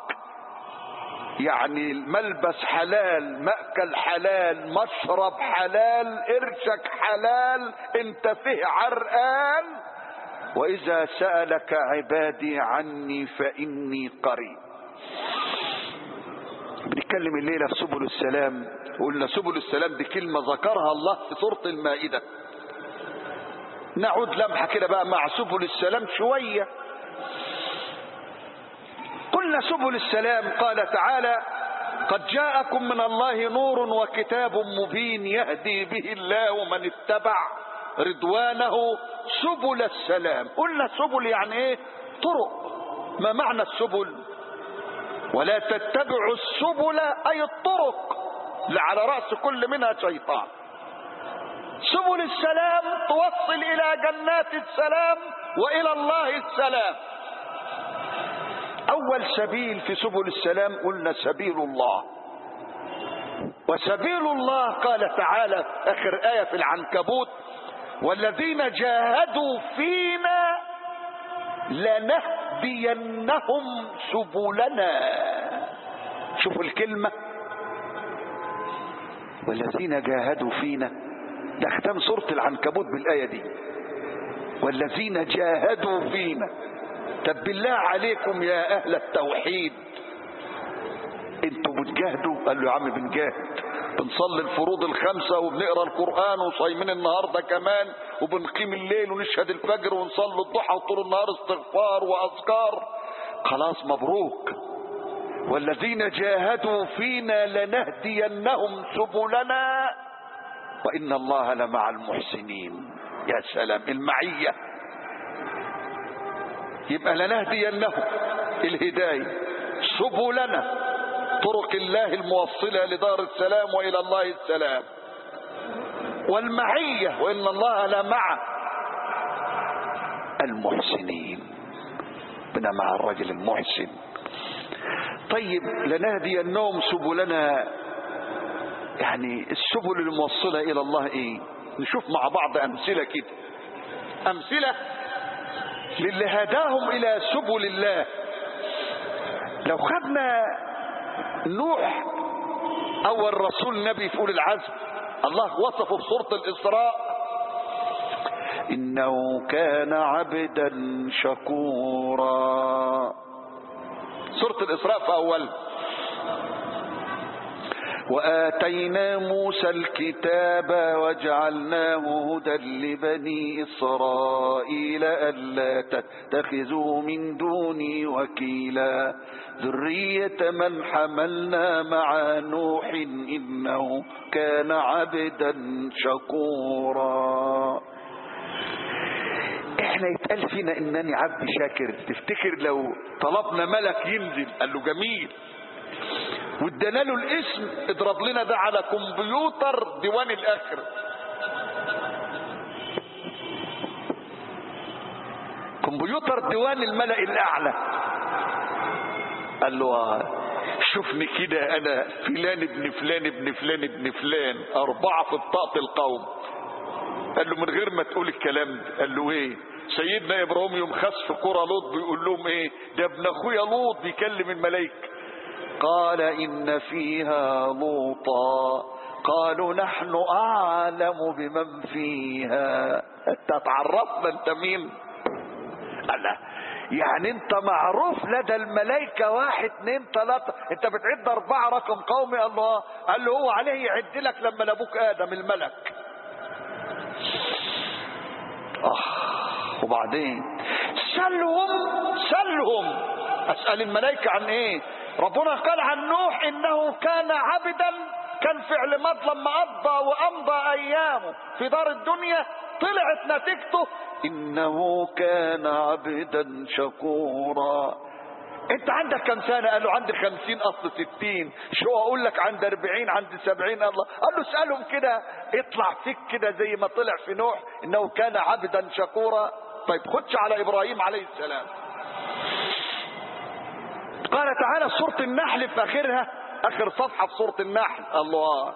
يعني الملبس حلال، مأكل حلال، مشرب حلال، قرشك حلال، انت فيه عرقان. وإذا سألك عبادي عني فإني قريب. بنتكلم الليلة في سبل السلام، وقلنا سبل السلام دي كلمة ذكرها الله في سورة المائدة. نعود لمحة كده بقى مع سبل السلام شوية. قلنا سبل السلام قال تعالى قد جاءكم من الله نور وكتاب مبين يهدي به الله من اتبع رضوانه سبل السلام. قلنا سبل يعني ايه؟ طرق. ما معنى السبل؟ ولا تتبعوا السبل اي الطرق لعلى رأس كل منها شيطان. سبل السلام توصل الى جنات السلام والى الله السلام. اول سبيل في سبل السلام قلنا سبيل الله. وسبيل الله قال تعالى اخر آية في العنكبوت والذين جاهدوا فينا لنهدينهم سبلنا. شوفوا الكلمة والذين جاهدوا فينا، ده ختم سورة العنكبوت بالآية دي، والذين جاهدوا فينا. طب بالله عليكم يا أهل التوحيد انتوا بتجاهدوا؟ قال له يا عم بنجاهد، بنصلي الفروض الخمسة وبنقرأ القرآن وصايمين النهاردة كمان وبنقيم الليل ونشهد الفجر ونصلي الضحى وطول النهار استغفار وأذكار. خلاص مبروك. والذين جاهدوا فينا لنهدينهم سبلنا وإن الله لمع المحسنين. يا سلام المعية. يبقى لنهدينهم الهداية، سبلنا طرق الله الموصلة لدار السلام وإلى الله السلام، والمعية وإن الله لمع المحسنين. بنا مع الرجل المحسن. طيب لنهدينهم سبلنا، يعني السبل الموصلة إلى الله إيه؟ نشوف مع بعض أمثلة كده، أمثلة للي هداهم إلى سبل الله. لو خدنا نوح أول رسول نبي في أولي العزم، الله وصفه في سورة الإسراء إنه كان عبدا شكورا. سورة الإسراء في أول وآتينا موسى الكتاب وجعلناه هدى لبني إسرائيل ألا تتخذوا من دوني وكيلا ذرية من حملنا مع نوح إنه كان عبدا شكورا. احنا يتقال فينا انني عبد شاكر. تفتكر لو طلبنا ملك ينزل قال له جميل وادانا له الاسم اضرب لنا ده على كمبيوتر ديوان الاخر، كمبيوتر ديوان الملأ الاعلى، قال له شوفني كده انا فلان ابن فلان ابن فلان ابن فلان اربعة في بطاقة القوم. قال له من غير ما تقول الكلام ده. قال له ايه؟ سيدنا ابراهيم يوم خس في قرى لوط بيقول لهم ايه؟ ده ابن اخويا لوط بيكلم الملائكة. قال إن فيها لوطا قالوا نحن أعلم بمن فيها. انت تعرفنا انت مين؟ قال لا يعني انت معروف لدى الملائكة واحد اتنين تلاتة، انت بتعد اربعة رقم قومي. الله قال له هو عليه يعد لك لما لابوك آدم الملك. آه وبعدين سلهم سلهم أسأل الملائكة عن ايه؟ ربنا قال عن نوح انه كان عبدا، كان فعل ماض لما قضى وامضى ايامه في دار الدنيا طلعت نتيجته انه كان عبدا شكورا. انت عندك كم سنة؟ قال له عندي خمسين اصل ستين. شو اقول لك عند اربعين عند سبعين؟ الله قال له اسألهم كده اطلع فيك كده زي ما طلع في نوح انه كان عبدا شكورا. طيب خدش على ابراهيم عليه السلام. قال تعالى سورة النحل في اخرها، اخر صفحة في سورة النحل، الله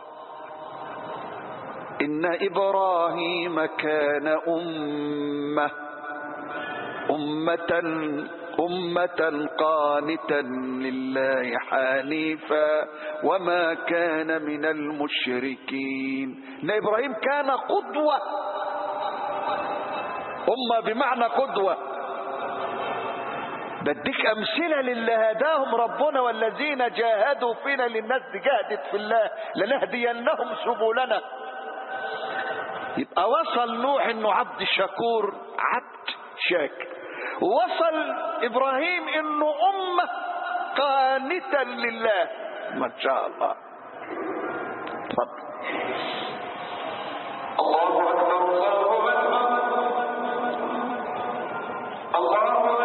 ان ابراهيم كان امة امة امة قانتا لله حنيفا وما كان من المشركين. ان ابراهيم كان قدوة، امة بمعنى قدوة. بديك امثله للي هداهم ربنا والذين جاهدوا فينا، للناس دي جاهدت في الله لنهدينهم سبلنا. يبقى وصل نوح انه عبد شكور، عبد شاكر. وصل ابراهيم انه امه قانتا لله ما شاء الله. تفضل. الله أكبر الله أكبر الله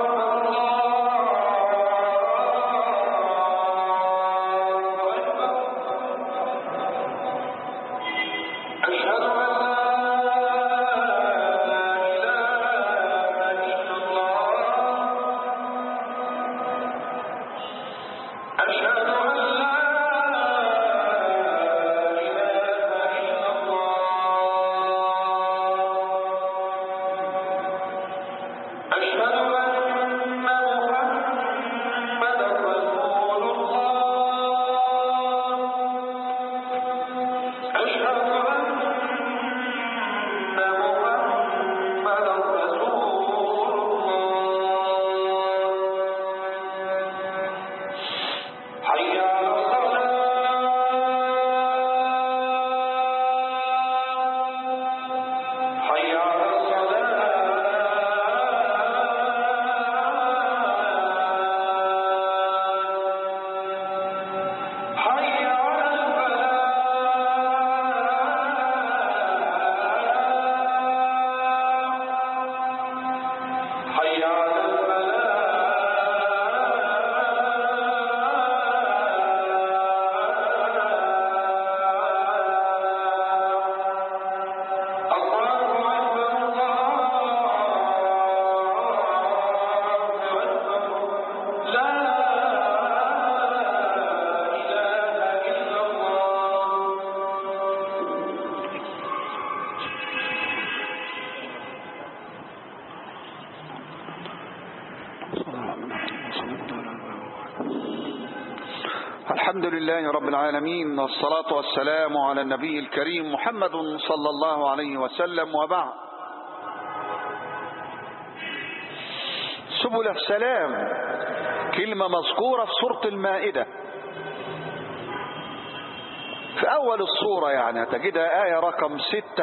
الحمد لله رب العالمين، والصلاة والسلام على النبي الكريم محمد صلى الله عليه وسلم، وبعد. سبل السلام كلمة مذكورة في سورة المائدة في أول السورة، يعني تجدها آية رقم ستة.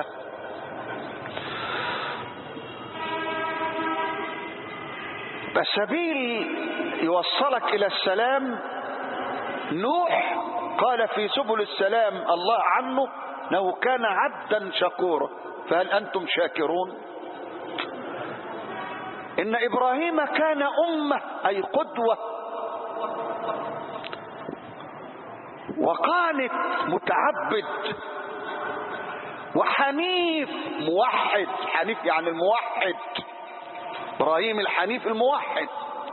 السبيل يوصلك إلى السلام. نوح قال في سبل السلام الله عنه انه كان عبدا شكورا، فهل انتم شاكرون؟ ان ابراهيم كان امه اي قدوه، وقانت متعبد، وحنيف موحد. حنيف يعني الموحد، ابراهيم الحنيف الموحد.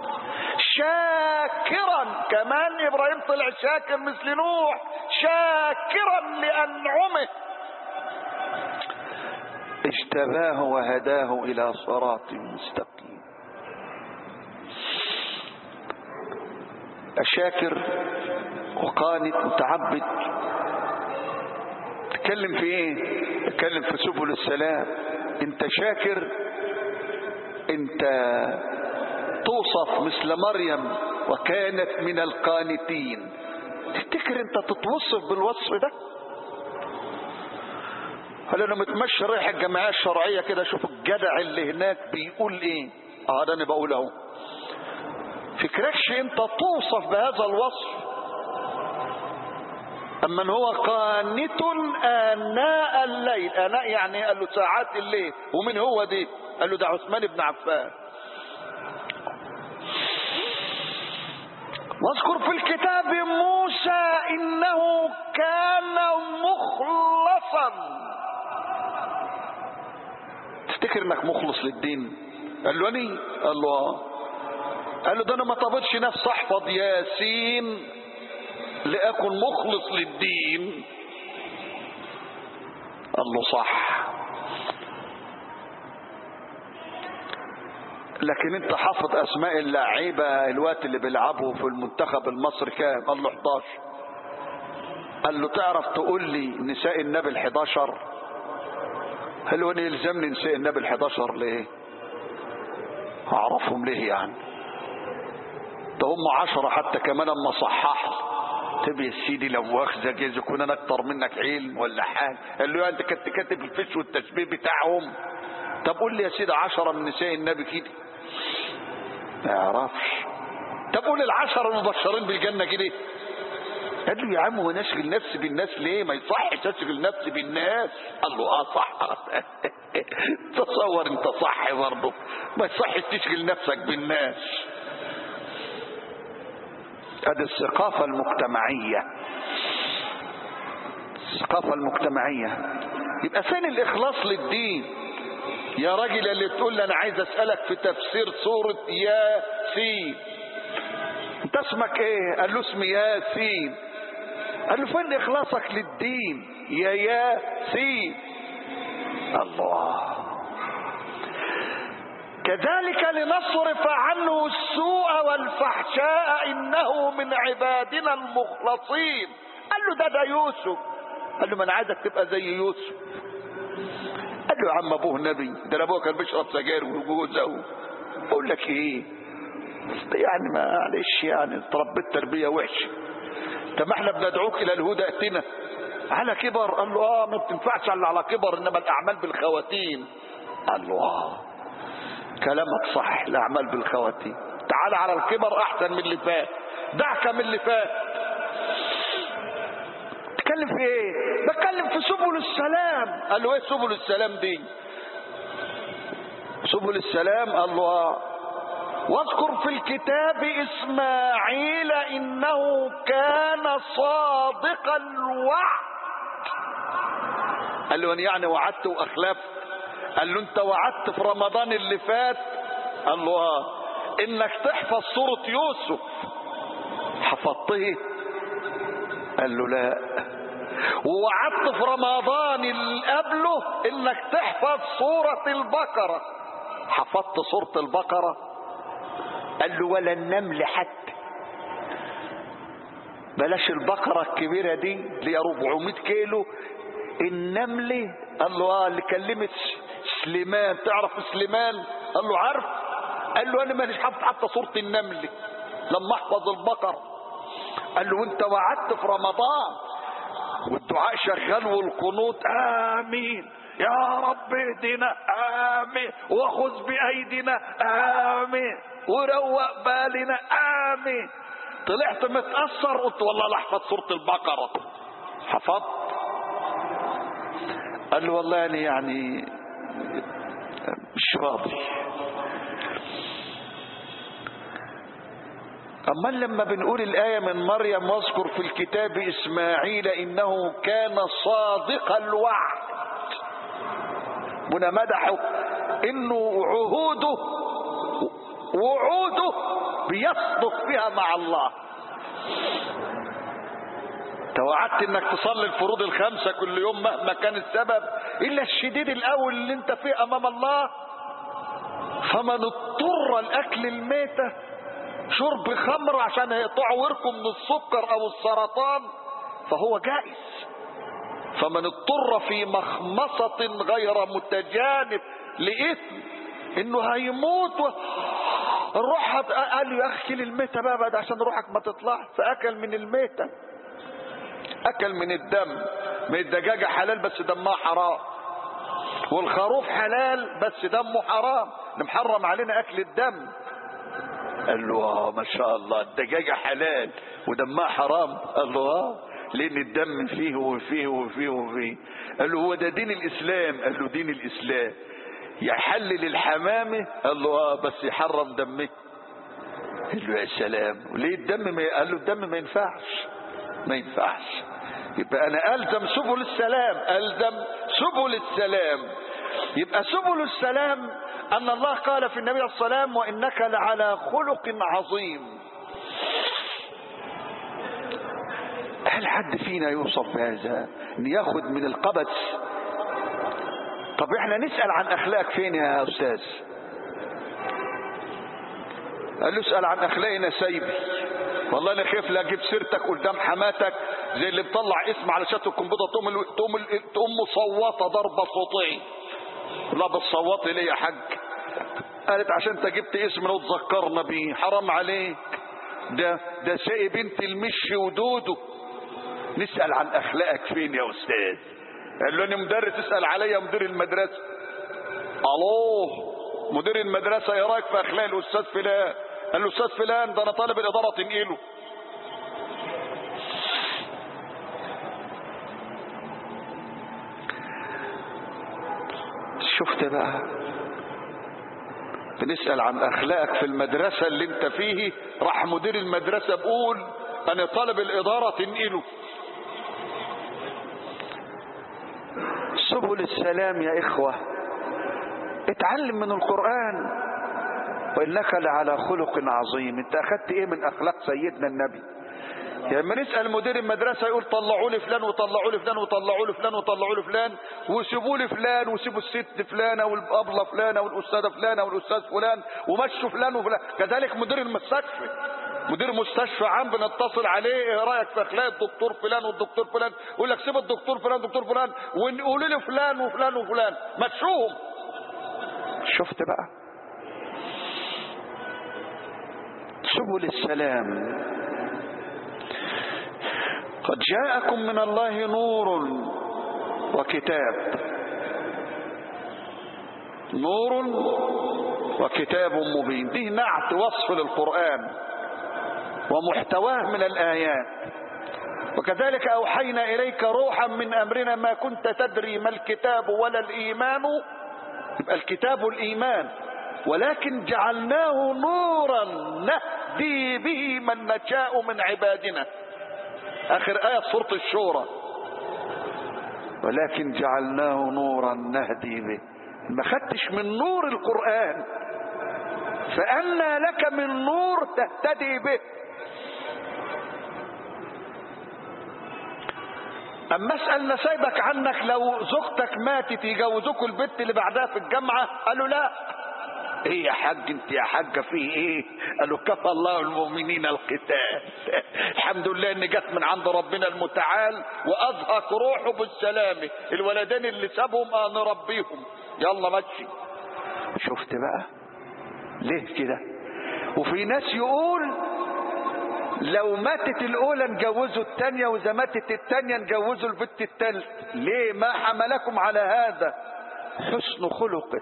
شاكرا كمان، ابراهيم طلع شاكر مثل نوح، شاكرا لانعمه. اجتباه وهداه الى صراط مستقيم. الشاكر وقانت متعبد. تكلم في ايه؟ تكلم في سبل السلام. انت شاكر، انت توصف مثل مريم وكانت من القانتين. تفتكر انت تتوصف بالوصف ده؟ هل انا متمشي رايح الجمعيه الشرعيه كده اشوف الجدع اللي هناك بيقول ايه؟ اه ده انا بقول اهو. فكركش انت توصف بهذا الوصف. اما هو قانت اناء الليل. اناء يعني قال له ساعات الليل. ومن هو دي؟ قال له ده عثمان بن عفان. واذكر في الكتاب موسى انه كان مخلصا. تفتكر انك مخلص للدين؟ قال له اني؟ قال له اه. قال له ده انا ما طابتش نفس احفظ ياسين لاكن مخلص للدين. قال له صح، لكن انت حافظ اسماء اللعيبه الوقت اللي بيلعبوا في المنتخب المصري كام؟ قال له احداشر. قال له تعرف تقول لي نساء النبي الحداشر؟ قال له انا يلزمني نساء النبي الحداشر ليه؟ اعرفهم ليه يعني؟ ده هم عشرة حتى كمان اما صحح. طب يا سيدي لو واخذه جايز يكون انا اكتر منك علم ولا حاجه. قال له انت كنت كاتب الفش والتشبيه بتاعهم. طب قول لي يا سيدي عشرة من نساء النبي كده. ما يعرفش. طب قول العشرة المبشرين بالجنة كده. قال له يا عم هو نشغل نفسي بالناس ليه؟ ما يصحش اشغل نفسي بالناس. قال له اه صح. تصور انت صح برضه، ما يصحش تشغل نفسك بالناس. هذه الثقافة المجتمعية، الثقافة المجتمعية. يبقى فين الإخلاص للدين يا راجل اللي تقول لي أنا عايز أسألك في تفسير سورة ياسين، أنت اسمك إيه؟ قال له اسمي ياسين. قال له فين إخلاصك للدين يا ياسين؟ الله. كذلك لنصرف عنه السوء والفحشاء إنه من عبادنا المخلصين. قال له ده ده يوسف. قال له ما انا عايزك تبقى زي يوسف. قال له يا عم ابوه نبي، ده ابوه كان بيشرب سجاير وجوزه. اقول لك ايه يعني، معلش يعني اتربيت تربيه وحشه. طب ما احنا بندعوك الى الهدى ائتنا على كبر. قال له اه ما بتنفعش الا على كبر، انما الاعمال بالخواتيم. قال له اه كلامك صح، الاعمال بالخواتيم. تعال على الكبر احسن من اللي فات، دعك من اللي فات. بتكلم في ايه؟ بتكلم في سبل السلام. قال له ايه سبل السلام دي؟ سبل السلام قال له اه واذكر في الكتاب اسماعيل انه كان صادق الوعد. قال له يعني وعدت واخلفت؟ قال له انت وعدت في رمضان اللي فات، قال له اه انك تحفظ سورة يوسف، حفظته؟ قال له لا. ووعدت في رمضان اللي قبله انك تحفظ سورة البقرة، حفظت سورة البقرة؟ قال له ولا النمل حتى، بلاش البقرة الكبيرة دي اللي أربعمائة كيلو، النمل. قال له اه اللي كلمت سليمان، تعرف سليمان؟ قال له عارف. قال له انا ماليش حافظ حتى سورة النمل لما احفظ البقرة. قال له وانت وعدت في رمضان والدعاء شغال والقنوت امين يا رب اهدنا امين وخذ بايدينا امين وروق بالنا امين. طلعت متأثر قلت والله لا احفظ سورة البقرة. حفظت؟ قال له والله يعني يعني مش راضي. أما لما بنقول الآية من مريم واذكر في الكتاب إسماعيل إنه كان صادق الوعد، هنا مدحه إنه عهوده وعوده بيصدق بها مع الله. توعدت انك تصلي الفروض الخمسة كل يوم مهما كان السبب الا الشديد الاول اللي انت فيه امام الله. فمن اضطر الاكل الميتة، شرب خمر عشان هيقطعوا وركم من السكر او السرطان، فهو جائز. فمن اضطر في مخمصة غير متجانب لإثم انه هيموت و... الروح قال له يا اخي الميتة بقى بعد عشان روحك ما تطلع، فاكل من الميتة، اكل من الدم. من الدجاجة حلال بس دمها حرام، والخروف حلال بس دمه حرام، محرم علينا اكل الدم. قال له اه ما شاء الله الدجاجة حلال ودمها حرام. قال له اه لان الدم فيه وفيه وفيه وفيه. قال له هو ده دين الاسلام؟ قال له دين الاسلام يحلل الحمامة. قال له اه بس يحرم دمه. قال له يا سلام وليه الدم ما... قال له الدم ما ينفعش، ما ينفعش. يبقى انا الزم سبل السلام، الزم سبل السلام. يبقى سبل السلام ان الله قال في النبي عليه الصلاة والسلام وانك لعلى خلق عظيم. هل حد فينا يوصف بهذا ان ياخذ من القبس؟ طب احنا نسأل عن اخلاق فين يا استاذ؟ قال له اسأل عن اخلاقنا سيبي. والله انا خايف لا اجيب سيرتك قدام حماتك زي اللي بطلع اسم على شات الكمبيوتر تقوم تقوم تقوم مصوته ضربه صوتيه. لا بتصوتي ليه يا حاج؟ قالت عشان انت جبت اسم وتذكرنا بيه، حرام عليك، ده ده شيء بنت المشي ودودو. نسأل عن اخلاقك فين يا استاذ؟ قال له انا مدرس، اسأل عليا مدير المدرسه. الو مدير المدرسه ايه رايك في اخلاق الاستاذ فلان؟ قال له استاذ فلان ده انا طالب الاداره تنقله. شفت بقى، بنسأل عن أخلاقك في المدرسة اللي انت فيه، راح مدير المدرسة بقول أنا طالب الإدارة تنقله. سبل السلام يا إخوة، اتعلم من القرآن. وإنك لعلى خلق عظيم. انت أخذت إيه من أخلاق سيدنا النبي؟ لما نسأل مدير المدرسة يقول طلعوا لي فلان وطلعوا لي فلان وطلعوا لي فلان وطلعوا لي فلان وسيبوا لي فلان وسيبوا الست فلانة والأبلة فلانة والأستاذة فلانة والأستاذ فلان ومشوا فلان وفلان. كذلك مدير المستشفى، مدير مستشفى عام بنتصل عليه ايه رأيك في أخلاق الدكتور فلان والدكتور فلان، يقول لك سيب الدكتور فلان والدكتور فلان ونقول لي فلان وفلان وفلان مشوهم. شفت بقى سبل السلام. قد جاءكم من الله نور وكتاب، نور وكتاب مبين، دي نعت وصف للقرآن ومحتواه من الآيات. وكذلك أوحينا إليك روحا من أمرنا ما كنت تدري ما الكتاب ولا الإيمان، يبقى الكتاب الإيمان، ولكن جعلناه نورا نهدي به من نشاء من عبادنا، آخر آية سورة الشورى. ولكن جعلناه نورا نهدي به، ما خدتش من نور القرآن فأنى لك من نور تهتدي به. أما اسأل نسايبك عنك لو زوجتك ماتت يجوزوك البنت اللي بعدها في الجامعة، قالوا لا. ايه يا حاج انت يا حاجة فيه ايه؟ قالوا كفى الله المؤمنين القتال. الحمد لله ان جت من عند ربنا المتعال واظهق روحه بالسلامة، الولدين اللي سابهم اه نربيهم يلا ماشي. شفت بقى ليه كده؟ وفي ناس يقول لو ماتت الاولى نجوزوا الثانيه واذا ماتت الثانيه نجوزوا البت الثالث. ليه؟ ما حملكم على هذا؟ حسن خلقه،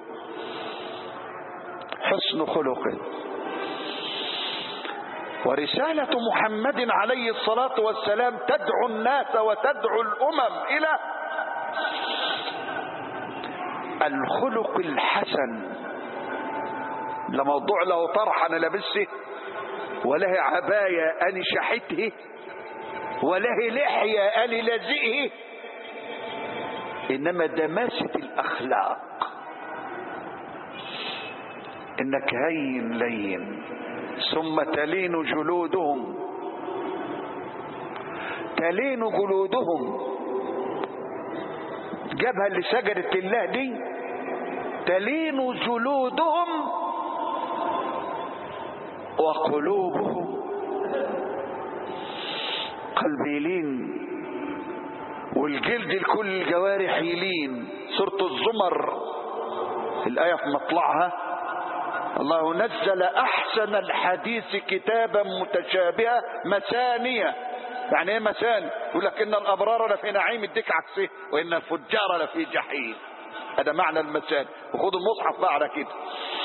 حسن خلقه. ورسالة محمد عليه الصلاة والسلام تدعو الناس وتدعو الأمم إلى الخلق الحسن. لموضوع له طرح أنا لابسه وله عباية أنا شحته وله لحية أنا لازئه، إنما دماسة الأخلاق، إنك هين لين ثم تلين جلودهم، تلين جلودهم، جابها لشجرة الله دي، تلين جلودهم وقلوبهم. قلب يلين والجلد لكل الجوارح يلين. سورة الزمر الآية في مطلعها الله نزل أحسن الحديث كتابا متشابها مثانية. يعني ايه مثاني؟ يقول لك إن الأبرار لفي نعيم، اديك عكسه، وإن الفجار لفي جحيم. هذا معنى المثاني. وخذوا المصحف بقى على كده.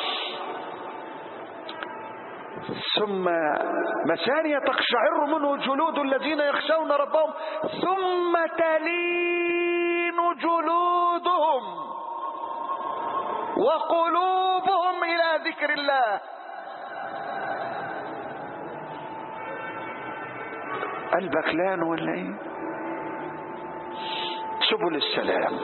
ثم مثانية تقشعر منه جلود الذين يخشون ربهم ثم تلين جلودهم وقلوبهم إلى ذكر الله. قلبك لان ولا ايه؟ سبل السلام.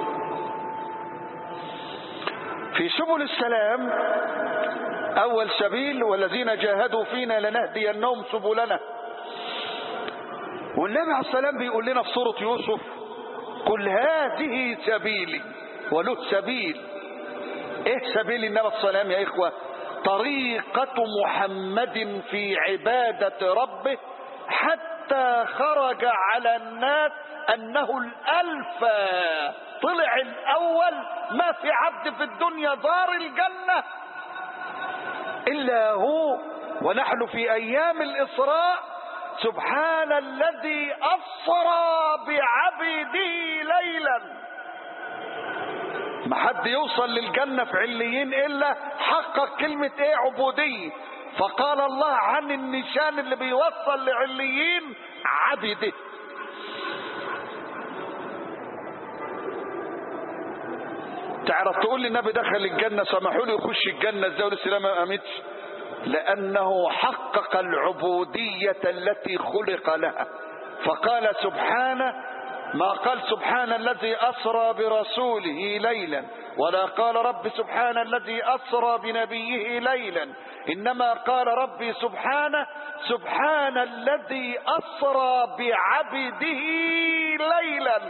في سبل السلام أول سبيل والذين جاهدوا فينا لنهدينهم سبلنا. والنبي عليه السلام بيقول لنا في سورة يوسف قل هذه سبيلي، وله سبيل. ايه سبيل النبي عليه السلام يا إخوة؟ طريقة محمد في عبادة ربه حتى خرج على الناس أنه الألفى، طلع الأول، ما في عبد في الدنيا دار الجنة إلا هو. ونحن في أيام الإسراء سبحان الذي أسرى بعبده ليلا. ما حد يوصل للجنة في عليين إلا حقق كلمة إيه؟ عبودية. فقال الله عن النشان اللي بيوصل لعليين عبده. تعرف تقول لي النبي دخل الجنة سمحوا له يخش الجنة ازاي ولسه ما قامتش؟ لأنه حقق العبودية التي خلق لها. فقال سبحانه، ما قال سبحان الذي أسرى برسوله ليلا، ولا قال رب سبحان الذي أسرى بنبيه ليلا، إنما قال ربي سبحانه سبحان الذي أسرى بعبده ليلا.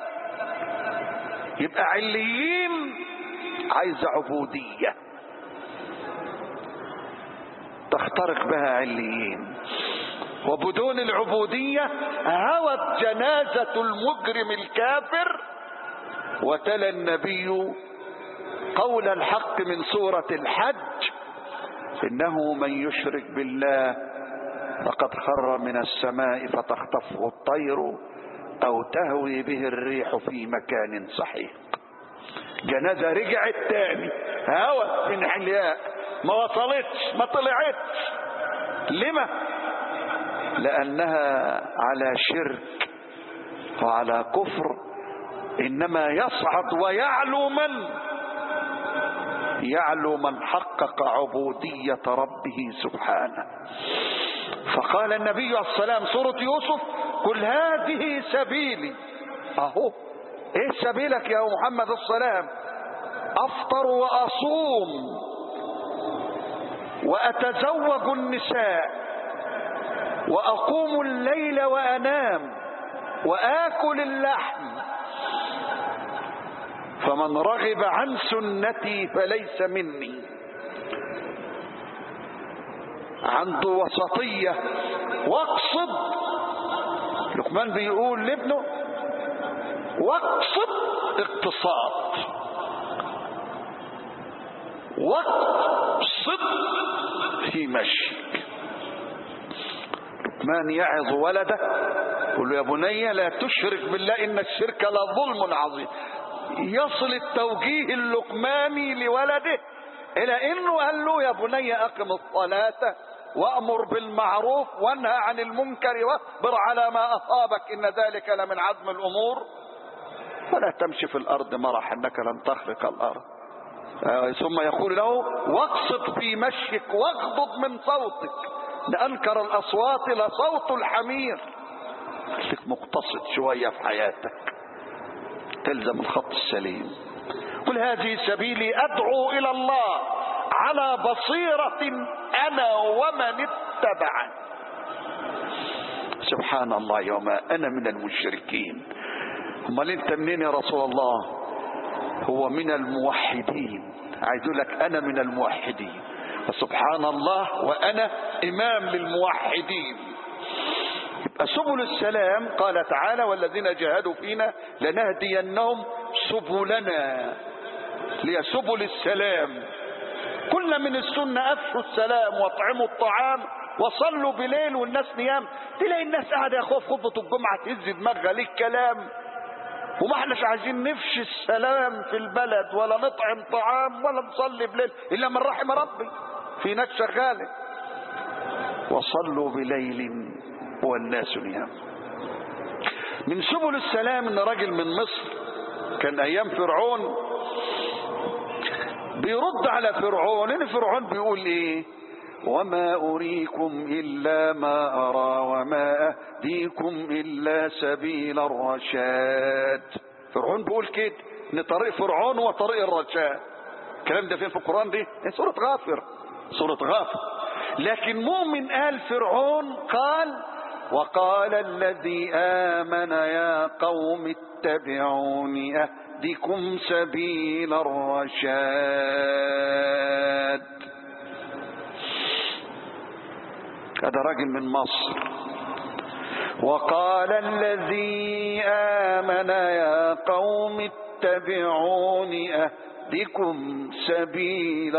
يبقى عليين عايز عبودية تخترق بها عليين، وبدون العبودية هوت جنازة المجرم الكافر. وتلا النبي قول الحق من سورة الحج: إنه من يشرك بالله فقد خر من السماء فتخطفه الطير أو تهوي به الريح في مكان سحيق. جنازة رجعت تاني، هوت من علياء، ما وصلتش، ما طلعتش. لما؟ لأنها على شرك وعلى كفر. إنما يصعد ويعلو من يعلو من حقق عبودية ربه سبحانه. فقال النبي عليه السلام سورة يوسف: قل هذه سبيلي. اهو ايه سبيلك يا محمد السلام؟ افطر واصوم واتزوج النساء واقوم الليل وانام واكل اللحم، فمن رغب عن سنتي فليس مني. عنده وسطية. واقصد، لقمان بيقول لابنه: واقصد اقتصاد، واقصد في مشيك. لقمان يعظ ولده يقول له: يا بني لا تشرك بالله إن الشرك لظلم عظيم. يصل التوجيه اللقماني لولده إلى إنه قال له: يا بني أقم الصلاة وأمر بالمعروف وانهى عن المنكر واصبر على ما أصابك إن ذلك لمن عزم الأمور، ولا تمشي في الأرض مرحا إنك لن تخرق الأرض. آه ثم يقول له: واقصد في مشيك واغضض من صوتك، لأنكر الأصوات لصوت الحمير. خليك مقتصد شوية في حياتك، تلزم الخط السليم. قل هذه سبيلي أدعو إلى الله على بصيرة أنا ومن اتبعني. سبحان الله، يوم أنا من المشركين. امال انت منين يا رسول الله؟ هو من الموحدين. عايز يقول لك أنا من الموحدين، فسبحان الله وأنا إمام للموحدين. يبقى سبل السلام قال تعالى: والذين جاهدوا فينا لنهدينهم سبلنا، لي سبل السلام. كل من السنة أفشوا السلام واطعموا الطعام وصلوا بليل والناس نيام. تلاقي الناس قاعدة يا أخوة في خطبة الجمعة تهز دماغها ليه كلام، وما احناش عايزين نفشي السلام في البلد ولا نطعم طعام ولا نصلي بليل إلا من رحم ربي. في ناس شغالة وصلوا بليل والناس نيام. من سبل السلام ان راجل من مصر كان ايام فرعون بيرد على فرعون، ان فرعون بيقول ايه: وما اريكم الا ما ارى وما اهديكم الا سبيل الرشاد. فرعون بيقول كده، ان طريق فرعون هو طريق الرشاد. الكلام ده فين في القرآن؟ دي سورة غافر، سورة غافر. لكن مؤمن آل فرعون قال: وقال الذي آمن يا قوم اتبعوني أهدكم سبيل الرشاد. هذا راجل من مصر. وقال الذي آمن يا قوم اتبعوني أهدكم سبيل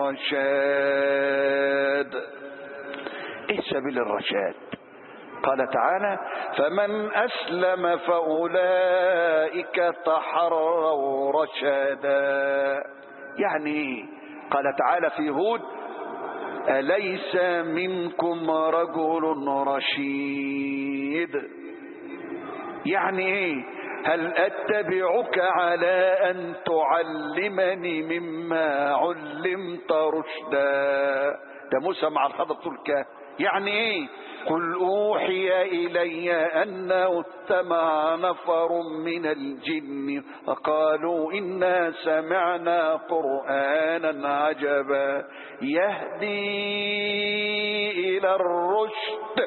الرشاد. ايه سبيل الرشاد؟ قال تعالى: فمن أسلم فأولئك تحروا رشادا. يعني قال تعالى في هود: أليس منكم رجل رشيد. يعني ايه؟ هل أتبعك على أن تعلمني مما علمت رشدا. ده موسى مع الخضر طول كهف. يعني ايه؟ قل أوحي إلي أنه استمع نفر من الجن فقالوا إنا سمعنا قرآنا عجبا يهدي إلى الرشد.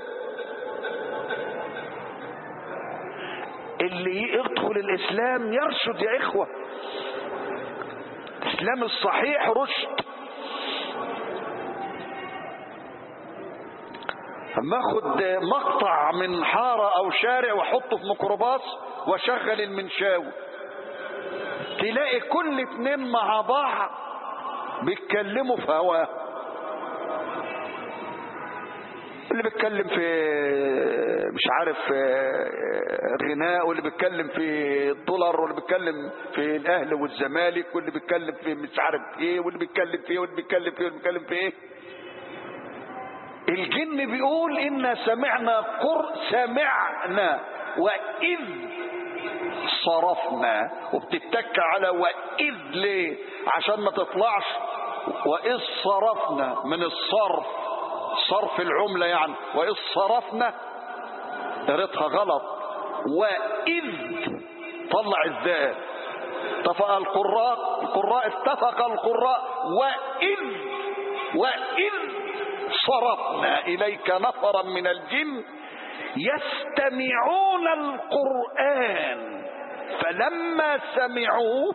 اللي يدخل الإسلام يرشد يا إخوة. الإسلام الصحيح رشد. اما اخد مقطع من حارة او شارع واحطه في ميكروباص واشغل المنشاوي، تلاقي كل اتنين مع بعض بيتكلموا في هواه. اللي بيتكلم في مش عارف غناء، واللي بيتكلم في الدولار، واللي بيتكلم في الاهلي والزمالك، واللي بيتكلم في مش عارف ايه، واللي بيتكلم في ايه، واللي بيتكلم في ايه، واللي بيتكلم في ايه. الجن بيقول إنا سمعنا قر سمعنا وإذ صرفنا، وبتتك على وإذ ليه؟ عشان ما تطلعش وإذ صرفنا من الصرف، صرف العملة يعني. وإذ صرفنا قريتها غلط، وإذ طلع الذال. اتفق القراء القراء اتفق القراء وإذ وإذ صرفنا إليك نفرا من الجن يستمعون القرآن فلما سمعوه.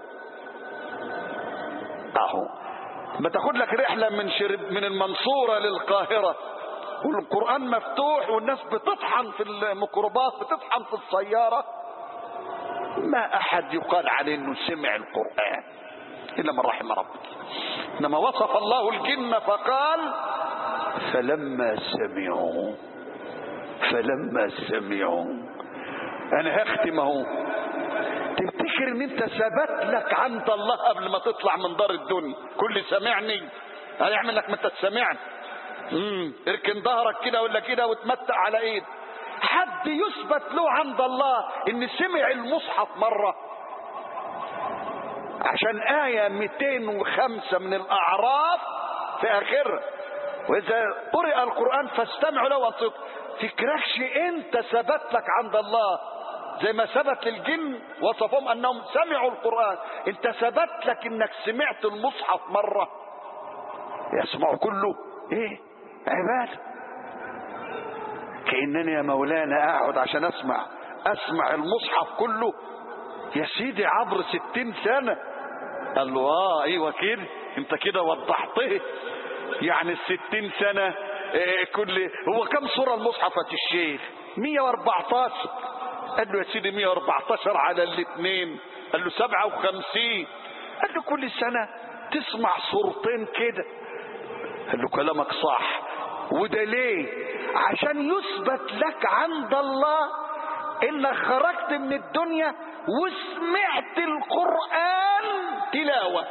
اهو ما تاخد لك رحلة من شرب من المنصورة للقاهرة والقرآن مفتوح والناس بتطحن في الميكروباص، بتطحن في السيارة، ما احد يقال عليه انه سمع القرآن الا من رحم ربك. انما وصف الله الجن فقال فلما سمعوا فلما سمعوا. انا هختم اهو. تفتكر ان انت ثبت لك عند الله قبل ما تطلع من دار الدنيا كل سمعني هيعمل لك ما انت سمعت. امم اركن ظهرك كده ولا كده وتمتع على ايد. حد يثبت له عند الله ان سمع المصحف مره؟ عشان آية مئتين وخمسة من الأعراف في آخرها وإذا قرئ القرآن فاستمعوا له وانصتوا. فكركش انت ثبت لك عند الله زي ما ثبت للجن وصفهم انهم سمعوا القرآن، انت ثبت لك انك سمعت المصحف مرة. يسمعوا كله ايه؟ عبادة. كأنني يا مولانا اقعد عشان اسمع اسمع المصحف كله يا سيدي عبر ستين سنة. قال له اه ايوه كده، انت كده وضحته. يعني الستين سنة إيه كل هو كم سورة المصحف يا الشيخ؟ مية واربعتاشر. قال له يا سيدي مية واربعتاشر على الاثنين. قال له سبعة وخمسين. قال له كل سنة تسمع صورتين كده. قال له كلامك صح. وده ليه؟ عشان يثبت لك عند الله انك خرجت من الدنيا وسمعت القرآن تلاوة،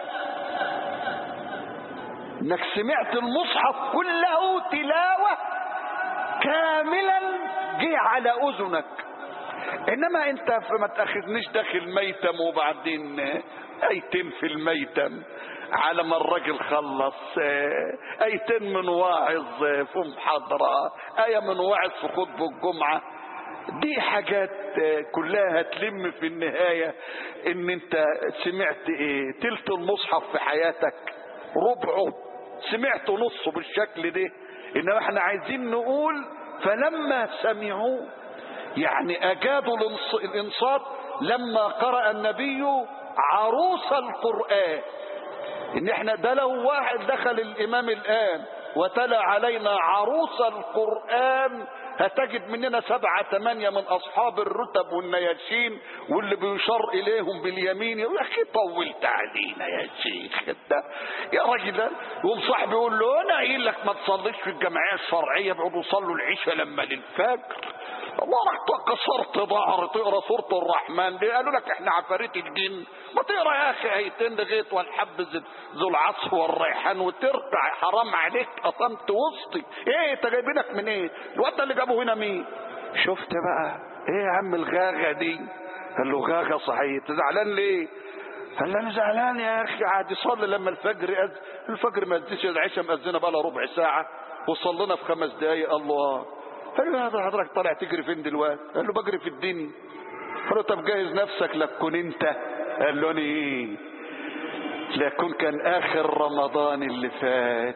انك سمعت المصحف كله تلاوة كاملا جه على اذنك. انما انت ما تاخذنيش داخل ميتم وبعدين ايتين في الميتم على ما الراجل خلص ايتين من واعظ في محاضرة، ايه من واعظ في خطبة الجمعة. دي حاجات كلها هتلم في النهاية ان انت سمعت ايه؟ تلت المصحف في حياتك، ربعه سمعت نصه بالشكل ده. انما احنا عايزين نقول فلما سمعوا يعني اجادوا الانصات لما قرأ النبي عروس القرآن. ان احنا ده لو واحد دخل الامام الان وتلا علينا عروس القرآن هتجد مننا سبعة ثمانية من اصحاب الرتب والنياشين واللي بيشار اليهم باليمين. يقول يا اخي طولت علينا يا شيخ انت يا راجل. يقوم صاحبي يقول له انا قايل لك ما تصليش في الجمعيه الشرعيه، بيقعدوا يصلوا العشاء لما للفجر. الله رحت كسرت ظهري تقرا سوره الرحمن دي. قالوا لك احنا عفاريت الجن، ما تقرا يا اخي ايتين لغايه والحب ذو العصف والريحان وترتع. حرام عليك قسمت وسطي. ايه انت جايبينك من ايه؟ الواد اللي جابه هنا مين؟ شفت بقى ايه يا عم الغاغه دي؟ قال له غاغا صحيح، زعلان ليه؟ قال له انا زعلان يا اخي، قعد يصلي لما الفجر أز... الفجر ما اديش، العشاء مأذنه بقى لها ربع ساعه وصلينا في خمس دقايق. الله. قال له هذا حضرتك طالع تجري فين دلوقتي؟ قال له بجري في الدنيا. قال له طب جهز نفسك لتكون انت. قال له انا ايه؟ ليكون كان اخر رمضان اللي فات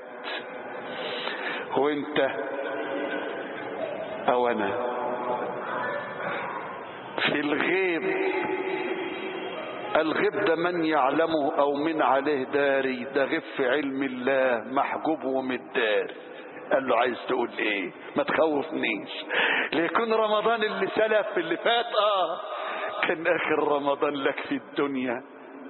وانت او انا في الغيب. الغيب ده من يعلمه او من عليه داري، ده غيب في علم الله محجوب ومتداري. قال له عايز تقول ايه؟ ما تخوفنيش. ليكون رمضان اللي سلف اللي فات اه كان اخر رمضان لك في الدنيا،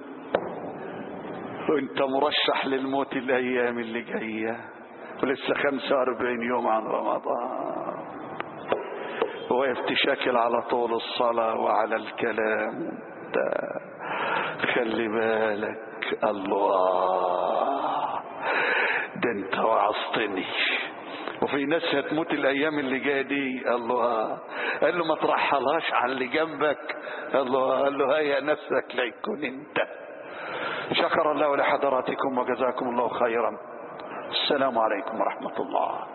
وانت مرشح للموت الايام اللي جايه ولسه خمسة واربعين يوم عن رمضان، وقف تشكل على طول الصلاه وعلى الكلام. ده خلي بالك. الله، ده انت وعظتني. وفي ناس هتموت الايام اللي جايه دي. الله. قال له ما ترحلهاش على اللي جنبك. الله. قال له هيا نفسك ليكون انت. شكر الله لحضراتكم وجزاكم الله خيرا. السلام عليكم ورحمه الله.